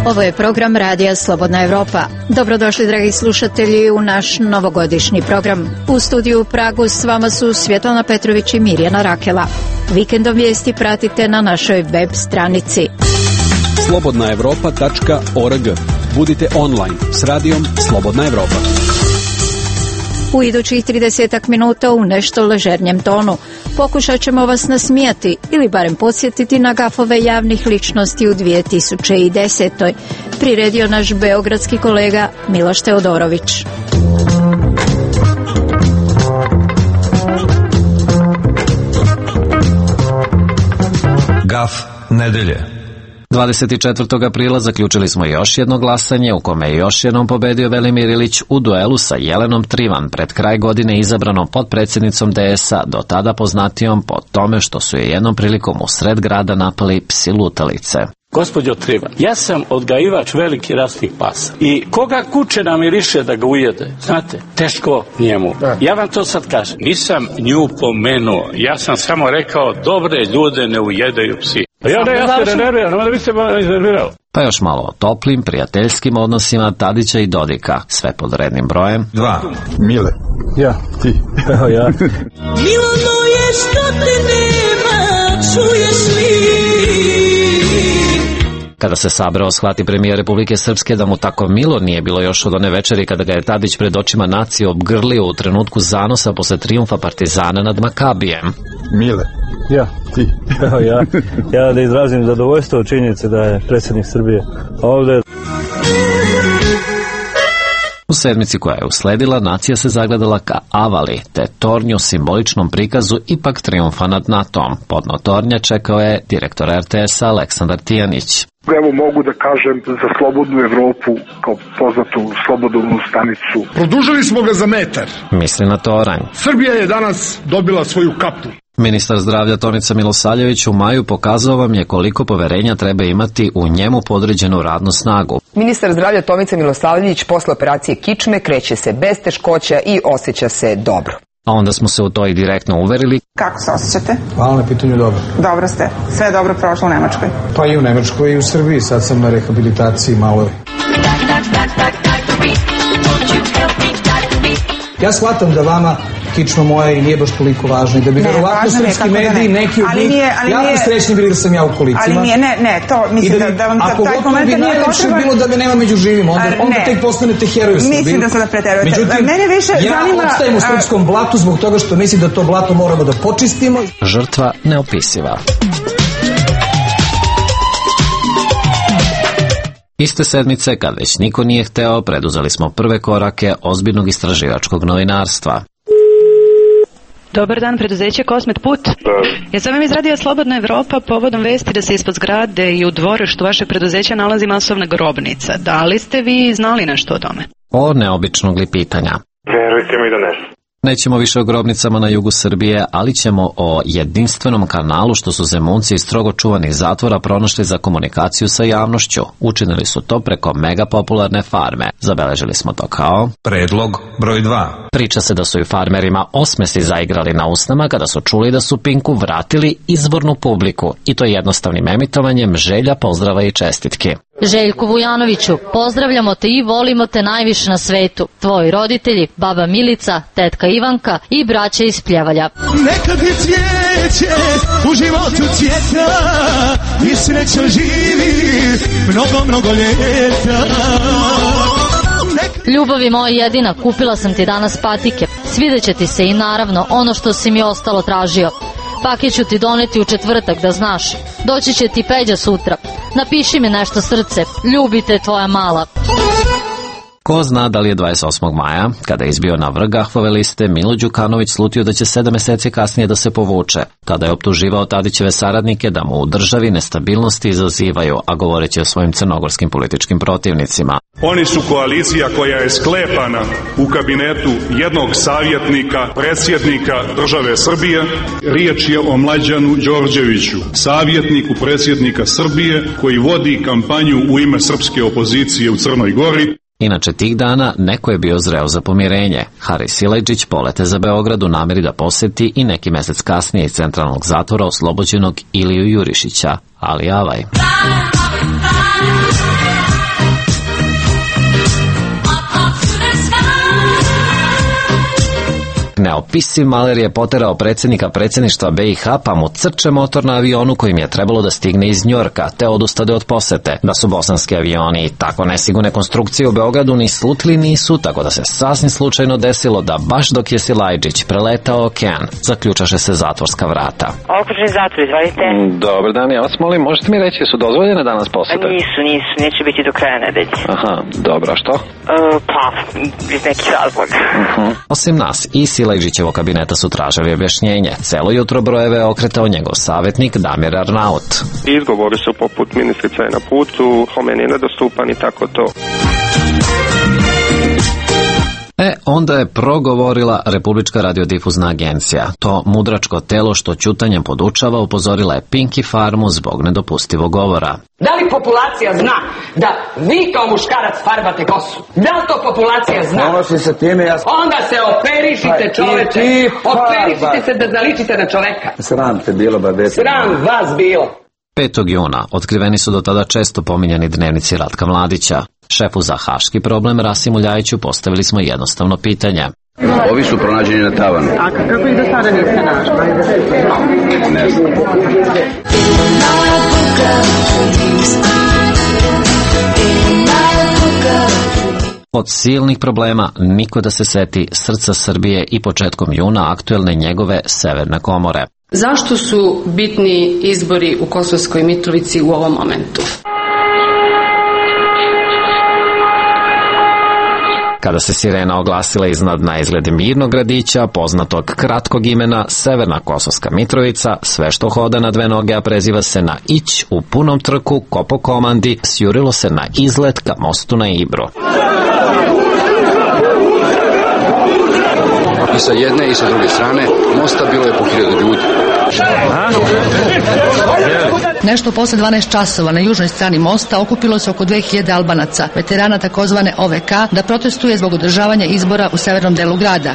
Ovo je program Radija Slobodna Evropa. Dobrodošli, dragi slušatelji, u naš novogodišnji program. U studiju u Pragu s vama su Svjetlana Petrović i Mirjana Rakela. Vikendom vijesti pratite na našoj web stranici slobodnaevropa.org. Budite online s radijom Slobodna Evropa. U idućih 30 minuta u nešto ležernjem tonu pokušat ćemo vas nasmijati ili barem podsjetiti na gafove javnih ličnosti u 2010. Priredio naš beogradski kolega Miloš Teodorović. Gaf nedelje. 24. aprila zaključili smo još jedno glasanje u kome je još jednom pobedio Velimir Ilić u duelu sa Jelenom Trivan, pred kraj godine izabranom potpredsjednicom DS-a, do tada poznatijom po tome što su je jednom prilikom u sred grada napali psi lutalice. Gospođo Trivan, ja sam odgajivač veliki rasnih pasa i koga kuće nam miriše da ga ujede, znate, teško njemu. Ja vam to sad kažem. Nisam nju pomenuo, ja sam samo rekao dobre ljude ne ujedaju psi. Ja se nerviram, nema da bi se iznervirao. Pa još malo o toplim, prijateljskim odnosima Tadića i Dodika, sve pod rednim brojem. 2. Mile. Ja, ti. Evo ja. Milo moje što te nema, čuješ li? Kada se sabrao, shvati premijer Republike Srpske da mu tako milo nije bilo još od one večeri kada ga je Tadić pred očima nacije obgrlio u trenutku zanosa posle trijumfa Partizana nad Makabijem. Mile. Ja, ti. Evo ja. Ja da izrazim zadovoljstvo od činjenice da je predsjednik Srbije ovdje. U sedmici koja je usledila, nacija se zagledala ka Avali, te tornju simboličnom prikazu ipak trijumfa nad NATO-om. Podno tornja čekao je direktor RTS-a Aleksandar Tijanić. Evo mogu da kažem za Slobodnu Evropu, kao poznatu slobodovnu stanicu. Produžili smo ga za metar. Misli na toranj. Srbija je danas dobila svoju kapu. Ministar zdravlja Tomica Milosavljević u maju pokazao vam je koliko poverenja treba imati u njemu podređenu radnu snagu. Ministar zdravlja Tomica Milosavljević posle operacije kičme kreće se bez teškoća i osjeća se dobro. A onda smo se u to i direktno uverili. Kako se osjećate? Hvala na pitanju, dobro. Dobro ste. Sve je dobro prošlo u Nemačkoj? Pa i u Nemačkoj i u Srbiji. Sad sam na rehabilitaciji malo. Ja shvatam da vama kičma moja i nije baš toliko važna i da bi verovatno srpski mediji neki od njih jako srećni bili da sam ja u kolicima. Ali nije, ne, to mislim da vam taj komentar nije potreban. Bilo da me nema među živim, onda tek postanete heroj Srbije. Mislim da sada preterujete. Međutim, mene više zanima... ja ostajem u srpskom blatu zbog toga što mislim da to blato moramo da počistimo. Žrtva neopisiva. Iste sedmice, kad već niko nije hteo, preduzeli smo prve korake ozbiljnog istraživačkog novinarstva. Dobar dan, preduzeće Kosmet Put. Ja sam vam iz Radija Slobodna Evropa povodom vesti da se ispod zgrade i u dvorištu vašeg preduzeća nalazi masovna grobnica. Da li ste vi znali nešto o tome? O neobičnog li pitanja? Verujte mi da ne. Nećemo više o grobnicama na jugu Srbije, ali ćemo o jedinstvenom kanalu što su Zemunci iz strogo čuvanih zatvora pronašli za komunikaciju sa javnošću. Učinili su to preko mega popularne farme. Zabeležili smo to kao predlog broj 2. Priča se da su i farmerima osmesi zaigrali na usnama kada su čuli da su Pinku vratili izvornu publiku, i to jednostavnim emitovanjem želja, pozdrava i čestitki. Željko Vujanoviću, pozdravljamo te i volimo te najviše na svetu. Tvoji roditelji, baba Milica, tetka Ivanka i braća iz Pljevalja. Nekad je cvijeće u životu cvjeta i sreća živi mnogo ljeta. Ljubavi moja jedina, kupila sam ti danas patike. Svidjet će ti se i naravno ono što si mi ostalo tražio. Paket ću ti doneti u četvrtak, da znaš. Doći će ti Peđa sutra. Napiši mi nešto, srce. Ljubite tvoja mala. Ko zna da li je 28. maja, kada je izbio na vrh Gahvove liste, Milo Đukanović slutio da će 7 meseci kasnije da se povuče. Tada je optuživao Tadićeve saradnike da mu u državi nestabilnosti izazivaju, a govoreći o svojim crnogorskim političkim protivnicima. Oni su koalicija koja je sklepana u kabinetu jednog savjetnika, predsjednika države Srbije. Riječ je o Mlađanu Đorđeviću, savjetniku predsjednika Srbije koji vodi kampanju u ime srpske opozicije u Crnoj Gori. Inače, tih dana neko je bio zreo za pomirenje. Haris Silajđić polete za Beograd u nameri da poseti i neki mesec kasnije iz centralnog zatvora oslobođenog Iliju Jurišića, ali avaj. Neopisiv maler je poterao predsjednika predsjedništva BiH, pa mu crče motor na avionu kojim je trebalo da stigne iz Njorka, te odustade od posete. Da su bosanski avioni i tako nesigurne konstrukcije u Beogradu ni slutili nisu, tako da se sasvim slučajno desilo da baš dok je Silajđić preletao okean, zaključaše se zatvorska vrata. Okružni zatvor, izvalite. Dobar dan, ja vas molim, možete mi reći, su dozvoljene danas posete? Nisu, neće biti do kraja nedelje. Aha, dobro, što? Iz nekih razloga. Osim nas, i Silajđićevo kabineta su tražili objašnjenje. Celo jutro brojeve okretao njegov savjetnik Damir Arnaut. Izgovori su poput ministrica je na putu, Homen je nedostupan i tako to. Onda je progovorila Republička radiodifuzna agencija. To mudračko telo što ćutanjem podučava upozorila je Pinky Farmu zbog nedopustivog govora. Da li populacija zna da vi kao muškarac farbate kosu? Da li to populacija zna? Ponosi se time, Onda se operišite, čoveče. Operišite se da zaličite na čoveka. Sram te bilo, babete. Sram vas bilo. 5. juna otkriveni su do tada često pominjani dnevnici Ratka Mladića. Šefu za haški problem Rasimu Ljajiću postavili smo jednostavno pitanje. Ovi su pronađeni na tavanu. A kako ih do sada niste našli? Ne znam. Od silnih problema niko da se seti srca Srbije i početkom juna aktuelne njegove Severne komore. Zašto su bitni izbori u Kosovskoj Mitrovici u ovom momentu? Kada se sirena oglasila iznad na izgled mirnog gradića, poznatog kratkog imena Severna Kosovska Mitrovica, sve što hoda na dve noge, a preziva se na Ić, u punom trku, ko po komandi, sjurilo se na izlet ka mostu na Ibru. I sa jedne i sa druge strane mosta bilo je po 1000 ljudi. Nešto posle 12 časova na južnoj strani mosta okupilo se oko 2000 Albanaca, veterana takozvane OVK, da protestuje zbog održavanja izbora u severnom delu grada.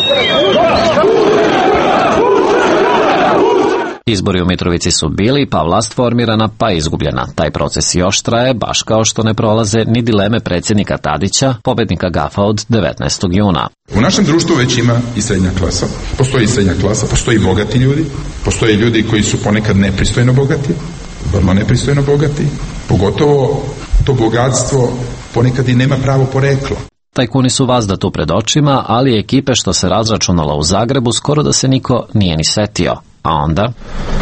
Izbori u Mitrovici su bili, pa vlast formirana, pa izgubljena. Taj proces još traje, baš kao što ne prolaze ni dileme predsjednika Tadića, pobednika Gafa od 19. juna. U našem društvu već ima i srednja klasa. Postoji i srednja klasa, postoji i bogati ljudi, postoje ljudi koji su ponekad nepristojno bogati, vrlo nepristojno bogati, pogotovo to bogatstvo ponekad i nema pravo poreklo. Tajkuni su vazda tu pred očima, ali ekipe što se razračunala u Zagrebu skoro da se niko nije ni setio. A onda...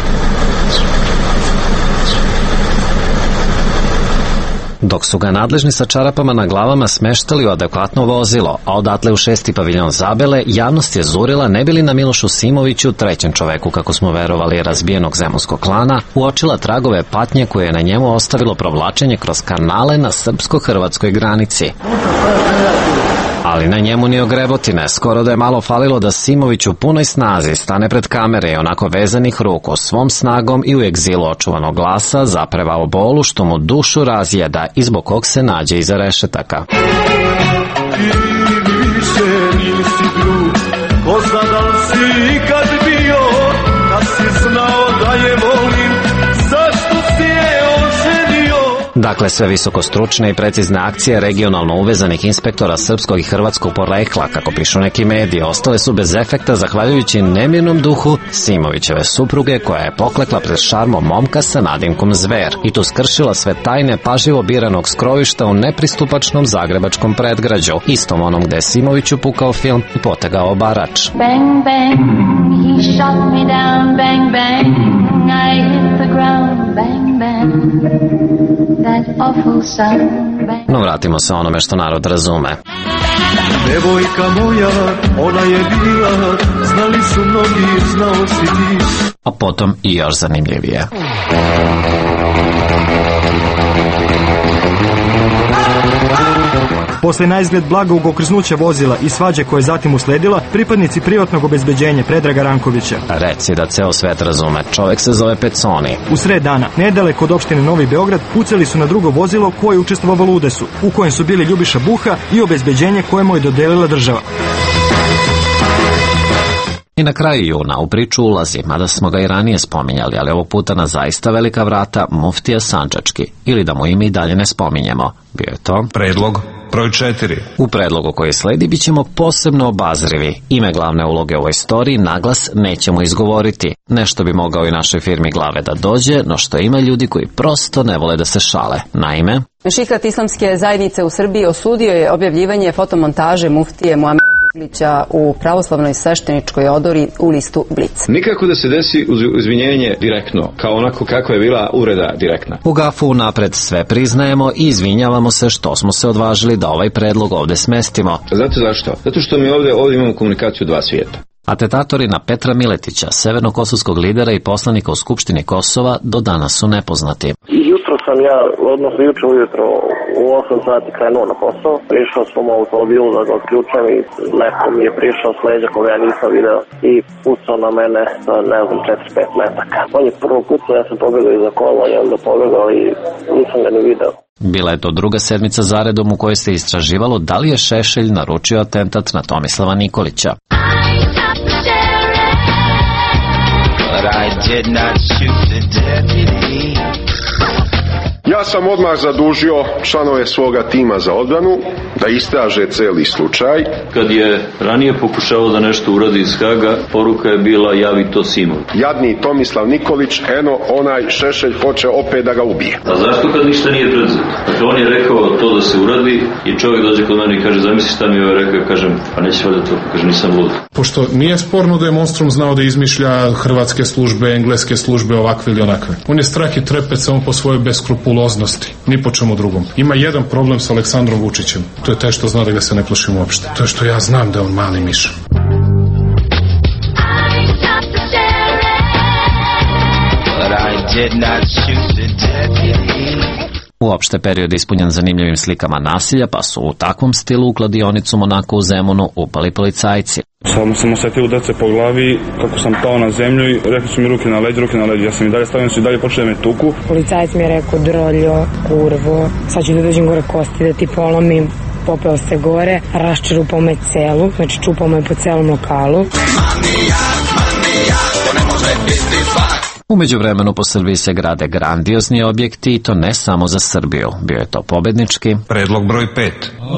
Dok su ga nadležni sa čarapama na glavama smeštali u adekvatno vozilo, a odatle u 6. paviljon Zabele, javnost je zurila ne bili na Milošu Simoviću, trećem čoveku, kako smo verovali, razbijenog zemunskog klana, uočila tragove patnje koje je na njemu ostavilo provlačenje kroz kanale na srpsko-hrvatskoj granici. Ali na njemu ni ogrebotine, skoro da je malo falilo da Simović u punoj snazi stane pred kamere i onako vezanih ruku svom snagom i u egzilu očuvanog glasa zaprevao bolu što mu dušu razjeda i zbog kog se nađe iza rešetaka. Ti više nisi drug, ko zna da li si ikad bio, kad si znao da je volim, zašto si je oženio? Dakle, sve visokostručne i precizne akcije regionalno uvezanih inspektora srpskog i hrvatskog porekla, kako pišu neki mediji, ostale su bez efekta zahvaljujući nemirnom duhu Simovićeve supruge, koja je poklekla pred šarmom momka sa nadimkom Zver i tu skršila sve tajne pažljivo biranog skrovišta u nepristupačnom zagrebačkom predgrađu, istom onom gde je Simoviću pukao film i potegao barač. Bang, bang, he shot me down, bang, bang, I hit the ground, bang, bang, that awful sound, bang. No, vratimo se onome što narod razume. Devojka moja, ona je bila, znali su mnogi, znao si ti. A potom i još zanimljivije. Posle naizgled blagog okrznuća vozila i svađe koje je zatim usledila, pripadnici privatnog obezbeđenja Predraga Rankovića. Reci da ceo svet razume, čovek se zove Peconi. U sred dana, nedaleko od opštine Novi Beograd, pucali su na drugo vozilo koje je učestvovalo u udesu, u kojem su bili Ljubiša Buha i obezbeđenje koje mu je dodelila država. I na kraju juna u priču ulazi, mada smo ga i ranije spominjali, ali ovog puta na zaista velika vrata, muftija Sandžački, ili da mu ime i dalje ne spominjemo. Bio je to predlog broj 4. U predlogu koji sledi bit ćemo posebno obazrivi. Ime glavne uloge u ovoj istoriji naglas nećemo izgovoriti. Nešto bi mogao i našoj firmi glave da dođe, no što ima ljudi koji prosto ne vole da se šale. Naime, Šihrat Islamske zajednice u Srbiji osudio je objavljivanje fotomontaže muftije Muamera Zukorlića u pravoslavnoj svešteničkoj odori u listu Blic. Nikako da se desi izvinjenje direktno, kao onako kako je bila uvreda direktna. U gafu napred sve priznajemo i izvinjavamo se što smo se odvažili da ovaj predlog ovde smestimo. Znate zašto? Zato što mi ovde imamo komunikaciju dva svijeta. Atentatori na Petra Miletića, severnokosovskog lidera i poslanika u Skupštini Kosova, do danas su nepoznati. Jutro sam juče ujutro u 8 sati krenuo na posao. Prišao sam u automobilu da ga odključam i neko mi je prišao s leđa koga ja nisam video i pucao na mene sa 4-5 metaka. On je prvo pucao, ja sam pobegao iza kola, on je onda pobegao i nisam ga ni video. Bila je to druga sedmica zaredom u kojoj se istraživalo da li je Šešelj naručio atentat na Tomislava Nikolića. Ja sam odmah zadužio članove svoga tima za odbranu da istraže celi slučaj. Kad je ranije pokušao da nešto uradi iz Haga, poruka je bila javi to sinovi. Jadni Tomislav Nikolić, onaj Šešelj hoće opet da ga ubije. A zašto kad ništa nije predzeto? Dakle, on je rekao to da se uradi i čovjek dođe kod mene i kaže zamisli šta mi je rekao, kažem pa neće valjda to, kaže nisam lud. Pošto nije sporno da je Monstrum znao da izmišlja hrvatske službe, engleske službe, ovakve ili onakve. On je strah i trepet samo po svojoj beskrupuloznosti, ni po čemu drugom. Ima jedan problem sa Aleksandrom Vučićem, to je taj što zna da ga se ne plašim uopšte. To je što ja znam da je on mali miš. Uopšte period ispunjen zanimljivim slikama nasilja, pa su u takvom stilu u kladionicu Monako u Zemunu upali policajci. Samo sam osjetio udarce po glavi, kako sam pao na zemlju i rekli su mi ruke na leđ. Ja sam i dalje stavio, su i dalje počeli da me tuku. Policajac mi je rekao droljo, kurvo, sad ću da dođem gore kosti da ti polomim. Popeo se gore, raščerupao me celu, znači čupao me po celom lokalu. U međuvremenu po Srbiji se grade grandiozni objekti i to ne samo za Srbiju. Bio je to pobednički predlog broj 5.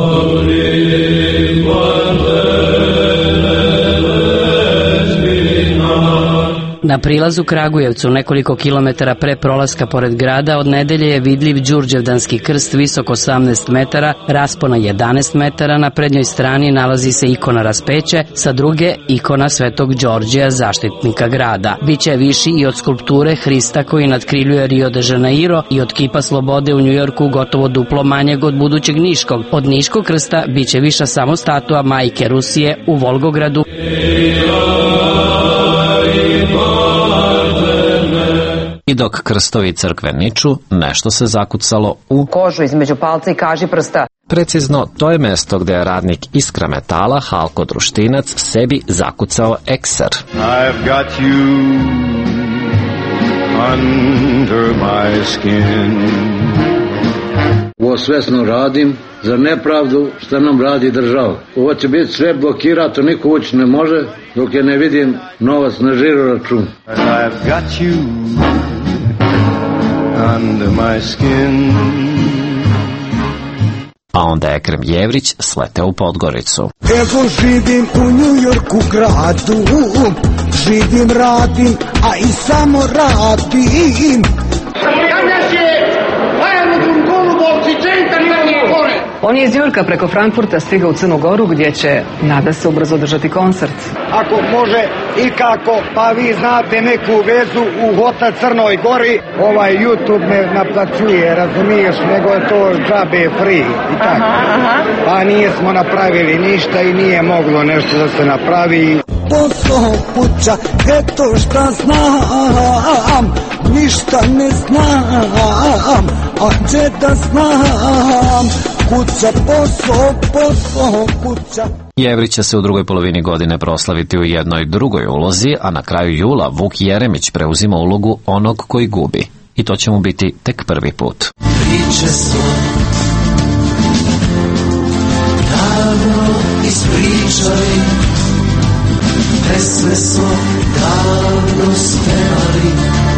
Na prilazu Kragujevcu, nekoliko kilometara pre prolaska pored grada, od nedelje je vidljiv Đurđevdanski krst visok 18 metara, raspona 11 metara, na prednjoj strani nalazi se ikona Raspeće, sa druge ikona Svetog Đorđeja, zaštitnika grada. Biće viši i od skulpture Hrista koji nadkriljuje Rio de Janeiro i od kipa slobode u Njujorku gotovo duplo manjeg od budućeg Niškog. Od Niškog krsta biće viša samo statua Majke Rusije u Volgogradu. I dok krstovi i crkve niču, nešto se zakucalo u kožu između palca i kažiprsta. Precizno, to je mesto gde je radnik Iskra metala, Halko Društinac, sebi zakucao ekser. I've got you under my skin. Ovo svesno radim za nepravdu što nam radi država. Ovo će biti sve blokirato, niko ući ne može dok je ne vidim novac na žiro račun. I've got you under my skin. A onda je Ekrem Jevrić sleteo u Podgoricu. Evo živim u Njujorku gradu, živim, radim, a i samo radim. Danas je aerodrom Golubovci, centar Crne Gore. On je iz Njujorka preko Frankfurta stigao u Crnu Goru gdje će, nada se, ubrzo održati koncert. Ako može i kako, pa vi znate neku vezu u Hota Crnoj Gori, ovaj YouTube ne naplaćuje, razumiješ, nego je to džabe free i tako. Pa nismo napravili ništa i nije moglo nešto da se napravi. Posao kuća, eto šta znam, ništa ne znam, a gdje da znam, kuća, posao, kuća. Jevrić će se u drugoj polovini godine proslaviti u jednoj drugoj ulozi, a na kraju jula Vuk Jeremić preuzima ulogu onog koji gubi. I to će mu biti tek prvi put. Priče su davno ispričali, pesme smo davno spevali.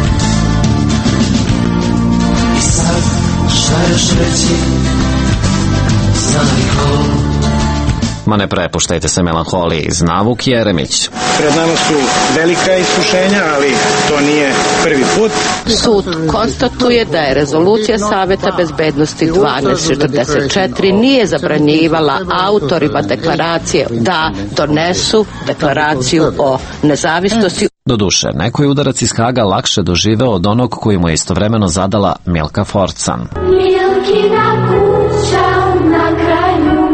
I sad šta još reći za Nikolu? Ma ne prepuštajte se melanholiji, zna Vuk Jeremić. Pred nama su velika iskušenja, ali to nije prvi put. Sud konstatuje da je rezolucija Saveta bezbednosti 1244 nije zabranjivala autorima deklaracije da donesu deklaraciju o nezavisnosti. Doduše, neko je udarac iz Haga lakše doživeo od onog koji mu je istovremeno zadala Milka Forcan. Milkina kuća na kraju.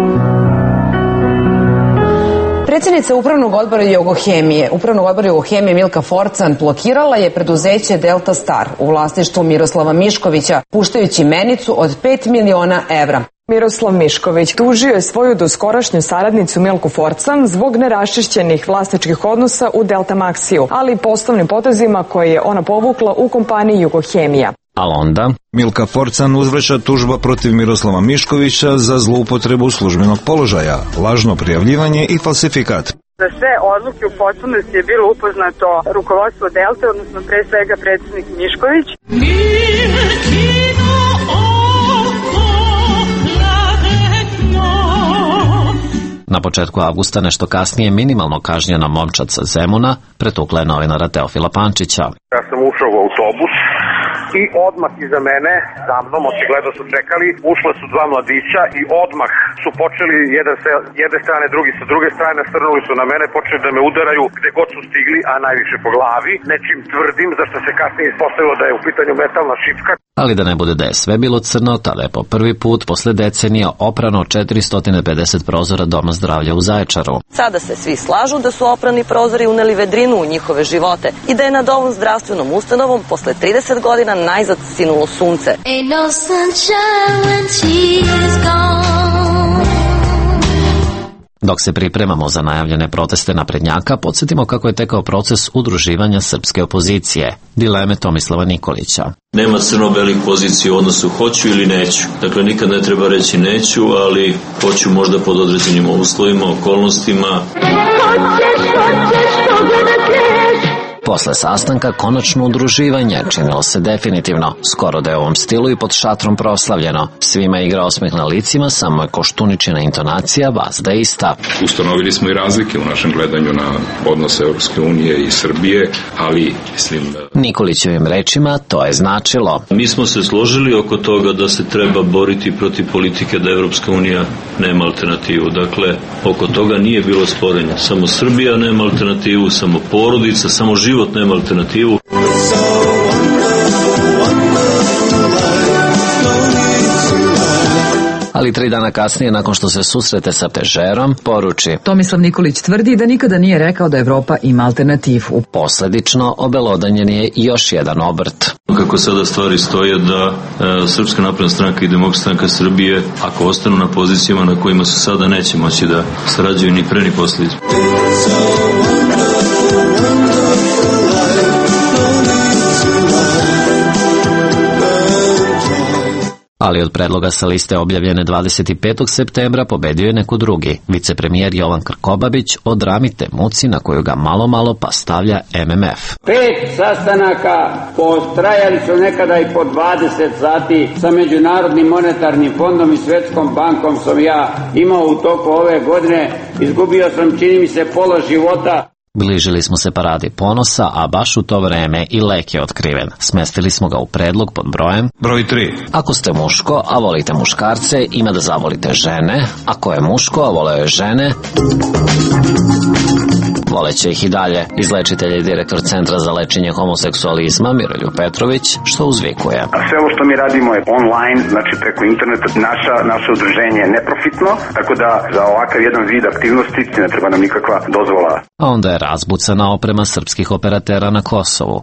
Predsjednica Upravnog odbora Jugohemije Milka Forcan blokirala je preduzeće Delta Star u vlasništvu Miroslava Miškovića, puštajući menicu od 5 miliona evra. Miroslav Mišković tužio je svoju doskorašnju saradnicu Milku Forcan zbog neraščišćenih vlasničkih odnosa u Delta Maxiju, ali i poslovnim potezima koje je ona povukla u kompaniji Jugohemija. A onda Milka Forcan uzvraća tužba protiv Miroslava Miškovića za zloupotrebu službenog položaja, lažno prijavljivanje i falsifikat. Za sve odluke u potpunosti je bilo upoznato rukovodstvo Delte, odnosno pre svega predsjednik Mišković. Na početku avgusta, nešto kasnije, minimalno kažnjena momčad sa Zemuna pretukla je novinara Teofila Pančića. Ja sam ušao u autobus i odmah iza mene, za mnom, očigledno su čekali, ušla su dva mladića i odmah su počeli jedan sa jedne strane, drugi sa druge strane, nasrnuli su na mene, počeli da me udaraju gde god su stigli, a najviše po glavi, nečim tvrdim, zašto se kasnije ispostavilo da je u pitanju metalna šipka. Ali da ne bude da je sve bilo crno, tada je po prvi put posle decenija oprano 450 prozora Doma zdravlja u Zaječaru. Sada se svi slažu da su oprani prozori uneli vedrinu u njihove živote i da je nad ovom zdravstvenom ustanovom posle 30 godina najzad sinulo sunce. Ain't no sunshine when she's gone. Dok se pripremamo za najavljene proteste naprednjaka, podsjetimo kako je tekao proces udruživanja srpske opozicije, dileme Tomislava Nikolića. Nema crno-belih pozicija u odnosu hoću ili neću. Dakle, nikad ne treba reći neću, ali hoću možda pod određenim uslovima, okolnostima. Posle sastanka konačno udruživanje činilo se definitivno, skoro da je u ovom stilu i pod šatrom proslavljeno. Svima igra osmeh na licima, samo je Koštuničina intonacija vazda ista. Ustanovili smo i razlike u našem gledanju na odnose Europske unije i Srbije, ali mislim da... Nikolićevim rečima to je značilo. Mi smo se složili oko toga da se treba boriti protiv politike da Europska unija nema alternativu. Dakle, oko toga nije bilo sporenja. Samo Srbija nema alternativu, samo porodica, samo život nema alternativu. Ali 3 dana kasnije, nakon što se susrete sa Težerom, poruči: Tomislav Nikolić tvrdi da nikada nije rekao da Evropa ima alternativu. Posledično, obelodanjen je još jedan obrt. Kako sada stvari stoje da Srpska napredna stranka i Demokratska stranka Srbije, ako ostanu na pozicijama na kojima su sada, neće moći da sarađuju ni pre ni posle. Ali od predloga sa liste objavljene 25. septembra pobedio je neko drugi, vicepremijer Jovan Krkobabić, o drami te muci na koju ga malo pa stavlja MMF. 5 sastanaka potrajali su nekada i po 20 sati sa Međunarodnim monetarnim fondom i Svetskom bankom sam ja imao u toku ove godine. Izgubio sam, čini mi se, pola života. Bližili smo se paradi ponosa, a baš u to vreme i lek je otkriven. Smestili smo ga u predlog pod brojem broj 3. Ako ste muško, a volite muškarce, ima da zavolite žene. Ako je muško, a voleo je žene, voleće ih i dalje. Izlečitelj i direktor Centra za lečenje homoseksualizma Miroljub Petrović, što uzvikuje: Sve ovo što mi radimo je online, znači preko interneta. Naše udruženje je neprofitno, tako da za ovakav jedan vid aktivnosti ne treba nam nikakva dozvola. A onda je razbucana oprema srpskih operatera na Kosovu.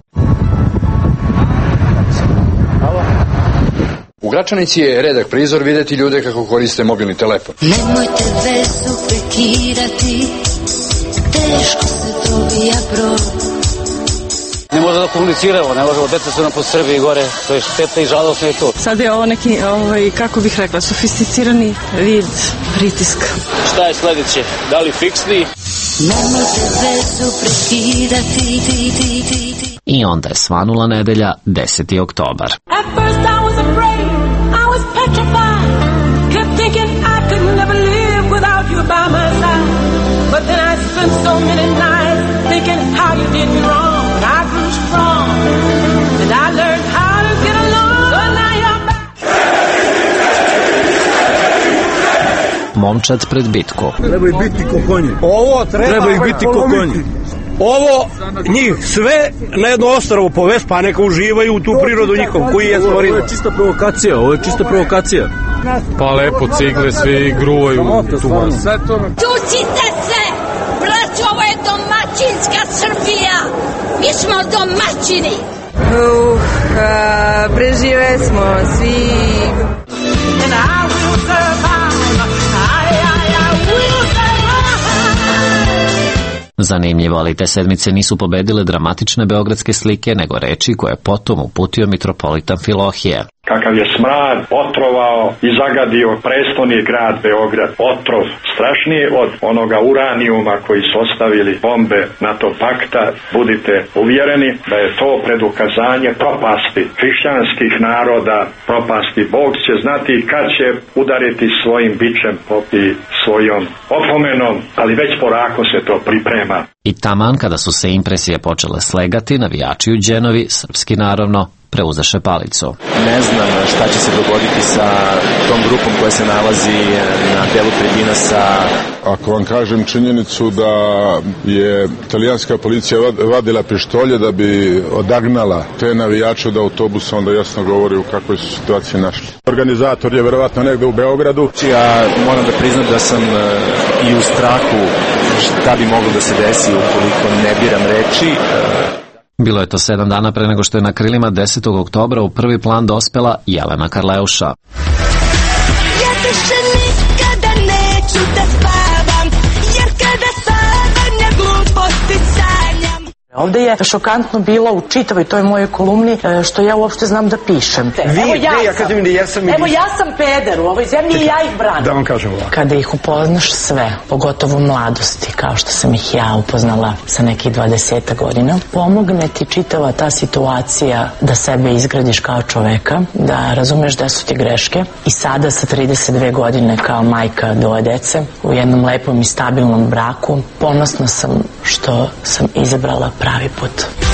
U Gračanici je redak prizor videti ljude kako koriste mobilni telefon. Nemojte vezu prekidati, teško se probija brod. Ne možemo da komuniciramo, ne možemo, deca su nam po Srbiji gore, to je šteta i žalostno je to. Sad je ovo neki, kako bih rekla, sofisticirani vid pritiska. Šta je sledeće? Da li fiksni? Nemojte vezu prekidati. I onda je svanula nedelja, 10. oktobar. At first I was afraid, I was petrified, kept thinking I could never live without you by my side. But then I spent so many nights thinking how you did me wrong. I grew strong, and I learned how to get along. So now you're back. Momčad pred bitku. Trebaju biti ko konji. Ovo trebaju biti ko konji. Ovo njih sve na jedno ostrvo povest, pa neka uživaju u tu prirodu njihov koji je stvorio. Ovo je čista provokacija, ovo je čista provokacija. Pa lepo cigle, svi gruvaju tu masu. Tucite se, braćo, ovo je domaćinska Srbija. Mi smo domaćini. Prežive smo svi. And I will survive. I will survive. Zanimljivo, ali te sedmice nisu pobedile dramatične beogradske slike, nego reči koje je potom uputio mitropolitan Filohije. Kakav je smrad otrovao i zagadio prestoni grad Beograd. Otrov strašniji od onoga uranijuma koji su ostavili bombe NATO pakta. Budite uvjereni da je to predukazanje propasti hrišćanskih naroda, propasti. Bog će znati kad će udariti svojim bičem i svojom opomenom, ali već polako se to priprema. I taman kada su se impresije počele slegati, navijači u Đenovi, srpski naravno, preuzeše palicu. Ne znam šta će se dogoditi sa tom grupom koja se nalazi na delu tribina sa... Ako vam kažem činjenicu da je italijanska policija vadila pištolje da bi odagnala te navijače od autobusa, onda jasno govori u kakvoj su situaciji našli. Organizator je verovatno negde u Beogradu. Ja moram da priznam da sam i u strahu šta bi moglo da se desi ukoliko ne biram reči. Bilo je to 7 dana pre nego što je na krilima 10. oktobra u prvi plan dospela Jelena Karleuša. Ja više nikada neću da spavam, jer kada sanjam gluposti sanjam. Ovde je šokantno bilo u čitavoj toj mojoj kolumni što ja uopšte znam da pišem. Evo ja sam peder u ovoj zemlji i ja ih branim. Da vam kažem ovako. Kada ih upoznaš sve, pogotovo u mladosti, kao što sam ih ja upoznala sa nekih 20 godina, pomogne ti čitava ta situacija da sebe izgradiš kao čoveka, da razumeš da su ti greške. I sada sa 32 godine kao majka dvoje dece, u jednom lepom i stabilnom braku, ponosna sam što sam izabrala pravi put.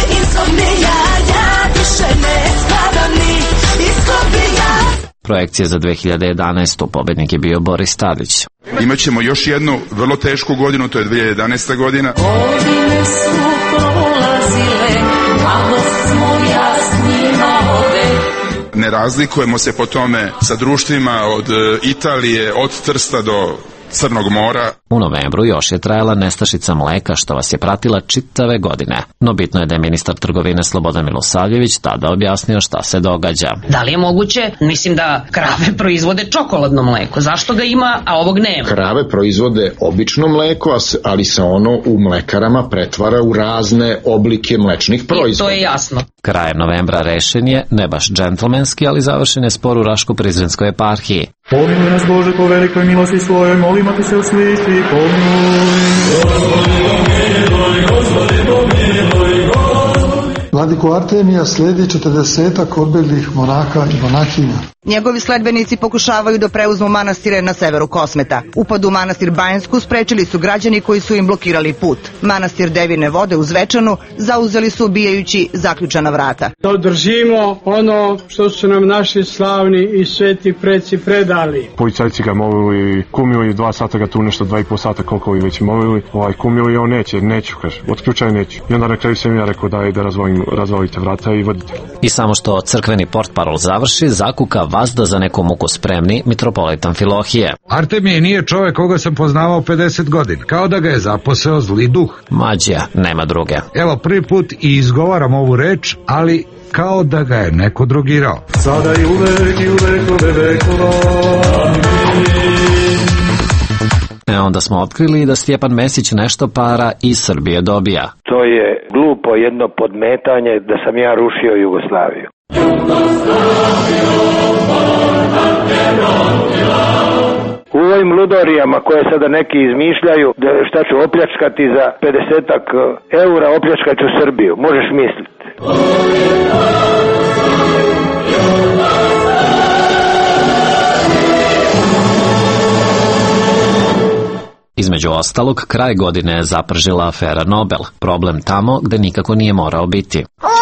Projekcije za 2011. pobednik je bio Boris Tadić. Imaćemo još jednu vrlo tešku godinu, to je 2011. godina. Godine su prolazile, malo smo jasni navode. Ne razlikujemo se po tome sa društvima od Italije, od Trsta do Crnog mora. U novembru još je trajala nestašica mleka što vas je pratila čitave godine. No bitno je da je ministar trgovine Slobodan Milosavljević tada objasnio šta se događa. Da li je moguće? Mislim da krave proizvode čokoladno mleko. Zašto ga ima, a ovog nema? Krave proizvode obično mleko, ali se ono u mlekarama pretvara u razne oblike mlečnih proizvoda. I to je jasno. Krajem novembra rešen je, ne baš džentlmenski, ali završen je spor u Raško-Prizrenskoj eparhiji. Pomiluj nas Bože po velikoj milosti svojoj, molimo te se usliši, pomiluj. Gospodi, pomiluj. Vladiku Artemija sledi 40 odbeglih monaha i monahinja. Njegovi sledbenici pokušavaju da preuzmu manastire na severu Kosmeta. Upad u manastir Banjsku sprečili su građani koji su im blokirali put. Manastir Devine vode u Zvečanu zauzeli su ubijajući zaključana vrata. Da održimo ono što su nam naši slavni i sveti preci predali. Policajci ga molili, kumili 2 sata ga tu nešto, 2,5 sata koliko vi već molili. Kumili on neću, kaže, otključaj neću. I onda na kraju sam ja rekao da razvalite vrata i vodite. I samo što crkveni portparol završi, zakuka vazda za neku muku spremni mitropolitan Filohije. Artemije nije čovek koga sam poznavao 50 godina, kao da ga je zaposeo zli duh. Mađija, nema druge. Evo prvi put i izgovaram ovu reč, ali kao da ga je neko drogirao. Sada i uvek i uvekove vekova. Onda smo otkrili da Stjepan Mesić nešto para iz Srbije dobija. To je glupo jedno podmetanje da sam ja rušio Jugoslaviju. U ovim ludorijama koje sada neki izmišljaju, šta ću opljačkati za 50-ak eura, opljačkat ću Srbiju, možeš misliti. Između ostalog, kraj godine je zapržila afera Nobel, problem tamo gde nikako nije morao biti.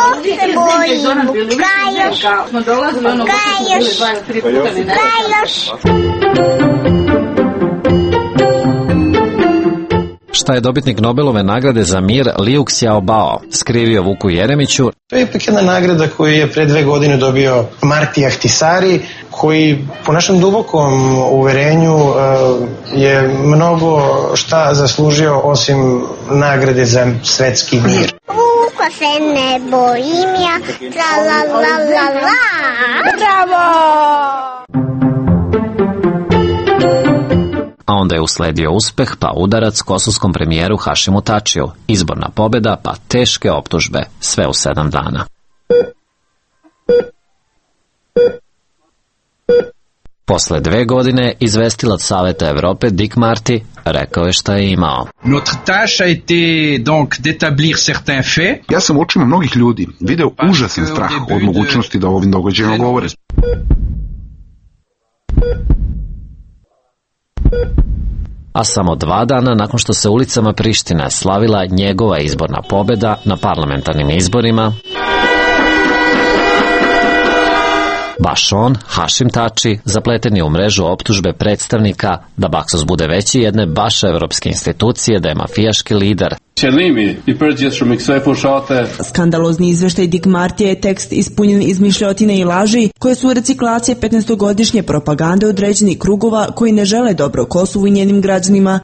Šta je dobitnik Nobelove nagrade za mir Liu Xiaobao skrivio Vuku Jeremiću? To je ipak jedna nagrada koju je pre 2 godine dobio Marti Ahtisari, koji po našem dubokom uverenju je mnogo šta zaslužio osim nagrade za svetski mir. Vuka se ne bojim ja, tra la la la la. Bravo! A onda je usledio uspeh, pa udarac kosovskom premijeru Hašimu Tačiju, izborna pobeda, pa teške optužbe, sve u 7 dana. Posle 2 godine, izvestilac Saveta Evrope Dick Marty rekao je šta je imao. Notre tâche a été donc d'établir certains faits. Ja sam u očima mnogih ljudi video užasan strah od mogućnosti da o ovim događajima govore. A samo 2 dana nakon što se ulicama Prištine slavila njegova izborna pobeda na parlamentarnim izborima, baš on, Hašim Tači, zapleten je u mrežu optužbe predstavnika da baksos bude veći jedne baš evropske institucije, da je mafijaški lider. Skandalozni izveštaj Dick Martija je tekst ispunjen izmišljotine i laži koje su reciklacije 15-godišnje propagande određenih krugova koji ne žele dobro Kosovu i njenim građanima.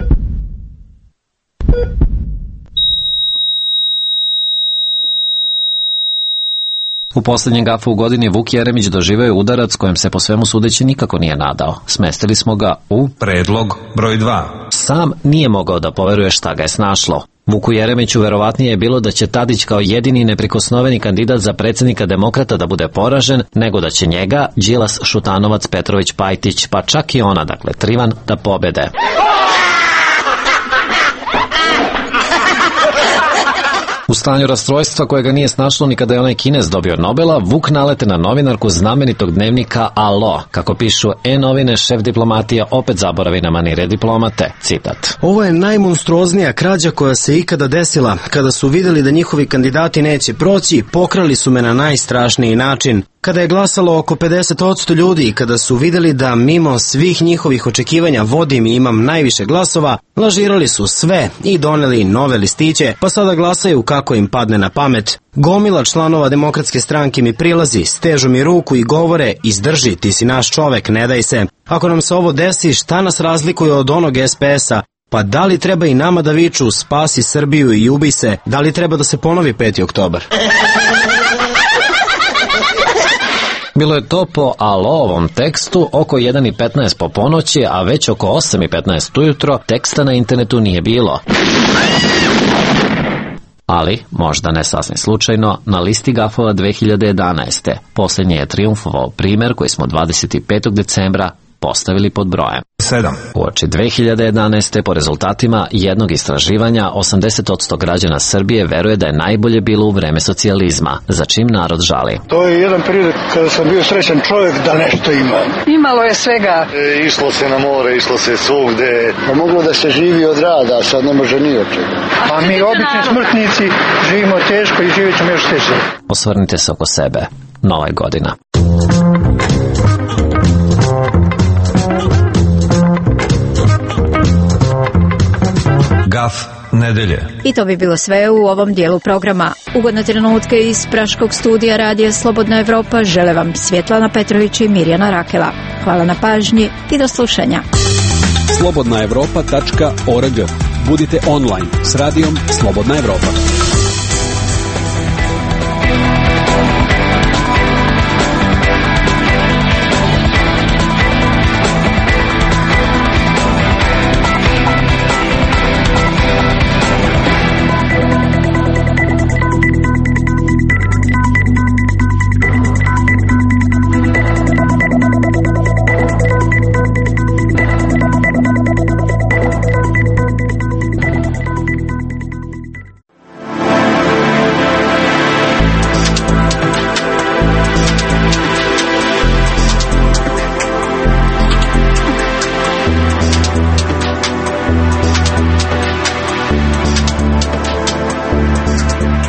U poslednjem gafu u godini Vuk Jeremić doživeo je udarac kojem se po svemu sudeći nikako nije nadao. Smestili smo ga u predlog broj 2. Sam nije mogao da poveruje šta ga je snašlo. Vuku Jeremiću verovatnije je bilo da će Tadić kao jedini neprikosnoveni kandidat za predsjednika Demokrata da bude poražen, nego da će njega Đilas, Šutanovac, Petrović, Pajtić, pa čak i ona, dakle Trivan, da pobede. U stanju rastrojstva koje ga nije snašlo ni kada je onaj Kinez dobio Nobela, Vuk nalete na novinarku znamenitog dnevnika Alo. Kako pišu E-novine, šef diplomatija opet zaboravi na manire diplomate. Citat. Ovo je najmonstruoznija krađa koja se ikada desila. Kada su videli da njihovi kandidati neće proći, pokrali su me na najstrašniji način. Kada je glasalo oko 50% ljudi i kada su videli da mimo svih njihovih očekivanja vodim i imam najviše glasova, lažirali su sve i doneli nove listiće, pa sada glasaju kako im padne na pamet. Gomila članova Demokratske stranke mi prilazi, stežu mi ruku i govore: izdrži, ti si naš čovek, ne daj se. Ako nam se ovo desi, šta nas razlikuje od onog SPS-a? Pa da li treba i nama da viču spasi Srbiju i ubi se? Da li treba da se ponovi 5. oktobar? Bilo je to po Alovom tekstu oko 1:15 po ponoći, a već oko 8:15 ujutro teksta na internetu nije bilo. Ali, možda ne sasvim slučajno, na listi gafova 2011. Posljednji je triumfovao primer koji smo 25. decembra postavili pod brojem 7. Uoči 2011. po rezultatima jednog istraživanja 80% građana Srbije veruje da je najbolje bilo u vreme socijalizma, za čim narod žali. To je jedan period kada sam bio srećan čovjek da nešto imam. Imalo je svega. Išlo se na more, išlo se svugde. Pa moglo da se živi od rada, a sad ne može ni od čega. A mi obični smrtnici živimo teško i živjet ćemo još teže. Osvrnite se oko sebe. Nova je godina. Gaf nedelje. I to bi bilo sve u ovom dijelu programa. Ugodne trenutke iz praškog studija Radija Slobodna Evropa žele vam Svjetlana Petrović i Mirjana Rakela. Hvala na pažnji i do slušanja. slobodnaevropa.org. Budite online s radijom Slobodna Evropa.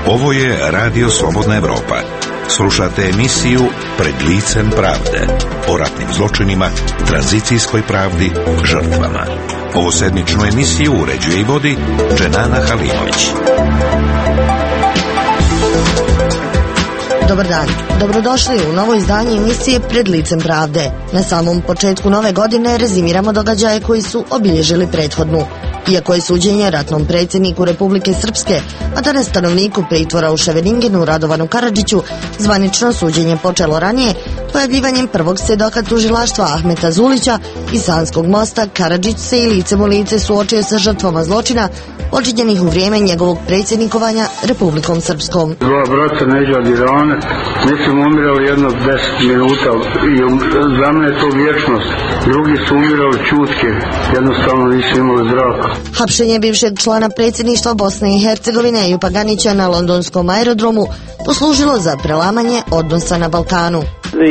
Ovo je Radio Slobodna Evropa. Slušate emisiju Pred licem pravde o ratnim zločinima, tranzicijskoj pravdi, žrtvama. Ovo sedmičnu emisiju uređuje i vodi Dženana Halimović. Dobar dan, dobrodošli u novo izdanje emisije Pred licem pravde. Na samom početku nove godine rezimiramo događaje koji su obilježili prethodnu. Iako je suđenje ratnom predsjedniku Republike Srpske, a danas stanovniku pritvora u Ševeningenu Radovanu Karadžiću, zvanično suđenje počelo ranije, pojavljivanjem prvog svjedoka tužilaštva Ahmeta Zulića iz Sanskog mosta, Karadžić se i licem u lice suočio sa žrtvama zločina počinjenih u vrijeme njegovog predsjednikovanja Republikom Srpskom. Dva brata Neđa Dirane, nisam umirali jedno 10 minuta i za mene je to vječnost. Drugi su umirali čutke, jednostavno nisu imali zraka. Hapšenje bivšeg člana predsjedništva Bosne i Hercegovine Ejupa Ganića na londonskom aerodromu poslužilo za prelamanje odnosa na Balkanu.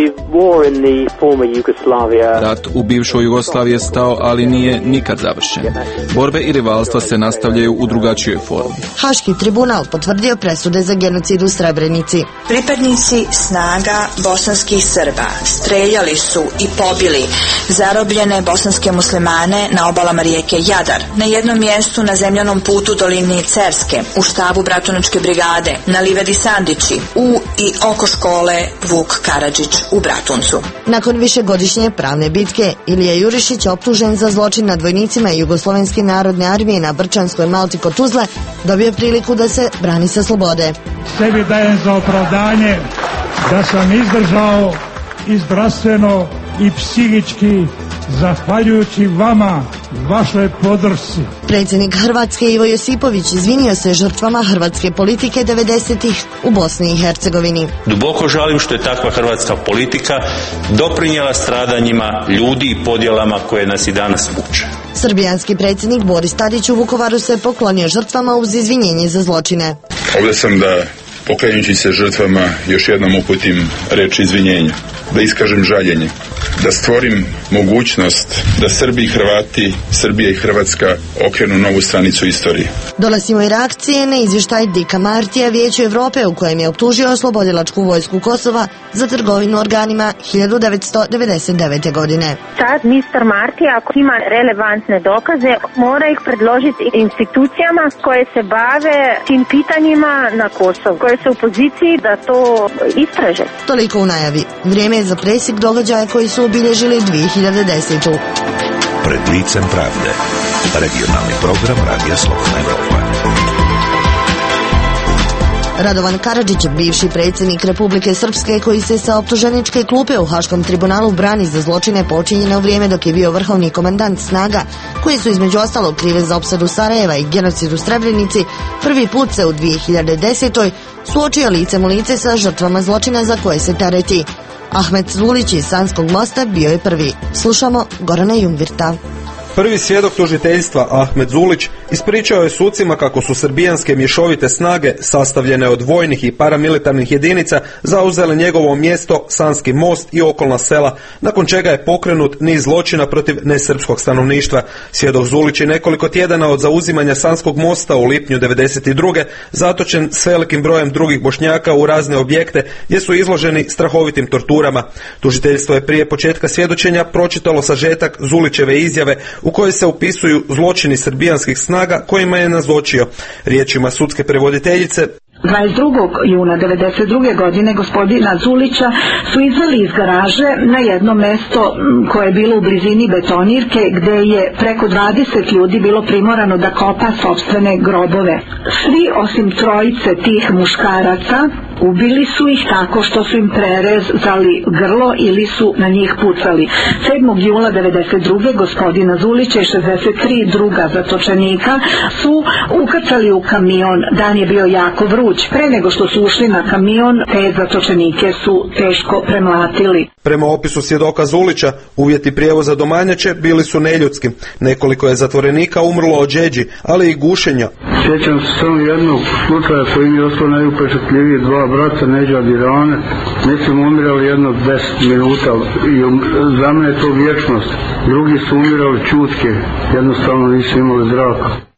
Rat u bivšoj Jugoslaviji je stao, ali nije nikad završen. Borbe i rivalstva se nastavljaju u drugačijoj formi. Haški tribunal potvrdio presude za genocid u Srebrenici. Pripadnici snaga bosanskih Srba streljali su i pobili zarobljene bosanske muslimane na obalama rijeke Jadar, na jednom mjestu na zemljanom putu dolini Cerske, u štabu Bratunačke brigade, na livadi Sandići, u i oko škole Vuk Karadžić u Bratuncu. Nakon višegodišnje pravne bitke, Ilija Jurišić, optužen za zločin nad vojnicima Jugoslovenske narodne armije na Brčanskoj Malti kod Tuzle, dobio priliku da se brani sa slobode. Sebi dajem za opravdanje da sam izdržao i zdravstveno i psihički zahvaljujući vama, vašoj podršci. Predsjednik Hrvatske Ivo Josipović izvinio se žrtvama hrvatske politike 90-ih u Bosni i Hercegovini. Duboko žalim što je takva hrvatska politika doprinijela stradanjima ljudi i podjelama koje nas i danas muče. Srbijanski predsjednik Boris Tadić u Vukovaru se poklonio žrtvama uz izvinjenje za zločine. Ovdje sam da, poklanjajući se žrtvama, još jednom uputim reč izvinjenja, da iskažem žaljenje, da stvorim mogućnost da Srbi i Hrvati, Srbija i Hrvatska okrenu novu stranicu istorije. Dolazimo i reakcije na izvještaj Dika Martija Vijeću Evrope u kojem je optužio oslobodilačku vojsku Kosova za trgovinu organima 1999. godine. Sad Mr. Marti, ako ima relevantne dokaze, mora ih predložiti institucijama koje se bave tim pitanjima na Kosovu, koje su u poziciji da to istraže. Toliko u najavi. Vrijeme je za presjek događaja koji su obilježili 2010. Pred licem pravde. Regionalni program Radija Slobodna Evropa. Radovan Karadžić, bivši predsjednik Republike Srpske koji se sa optuženičke klupe u Haškom tribunalu brani za zločine počinjene u vrijeme dok je bio vrhovni komandant snaga, koji su između ostalog krive za opsadu Sarajeva i genocid u Srebrenici, prvi put se u 2010. suočio licem u lice sa žrtvama zločina za koje se tereti. Ahmet Zulić iz Sanskog mosta bio je prvi. Slušamo Gorana Jungvirta. Prvi svjedok tužiteljstva, Ahmet Zulić, ispričao je sucima kako su srbijanske mješovite snage, sastavljene od vojnih i paramilitarnih jedinica, zauzele njegovo mjesto, Sanski most i okolna sela, nakon čega je pokrenut niz zločina protiv nesrpskog stanovništva. Svjedok Zulić je nekoliko tjedana od zauzimanja Sanskog mosta u lipnju 1992. zatočen s velikim brojem drugih Bošnjaka u razne objekte gdje su izloženi strahovitim torturama. Tužiteljstvo je prije početka svjedočenja pročitalo sažetak Zulićeve izjave u kojoj se upisuju zločini srbijanskih snaga kojima je nazočio. Riječima sudske prevoditeljice: 22. juna 1992. godine gospodina Zulića su izveli iz garaže na jedno mesto koje je bilo u blizini betonirke, gdje je preko 20 ljudi bilo primorano da kopa sopstvene grobove. Svi osim trojice tih muškaraca ubili su ih tako što su im prerezali grlo ili su na njih pucali. 7. jula 1992. gospodina Zulića i 63 druga zatočenika su ukrcali u kamion. Dan je bio jako vruć. Pre nego što su ušli na kamion, te zatočenike su teško premlatili. Prema opisu svjedoka Zulića, uvjeti prijevoza do Manjače bili su neljudski. Nekoliko je zatvorenika umrlo od žeđi, ali i gušenja. Sjećam se samo jednog slučaja koji mi je ostao najupečatljiviji, dva brata Neđa Dirane. Mislim umirali jedno 10 minuta i za mene je to vječnost. Drugi su umirali čutke, jednostavno nisu imali zraka.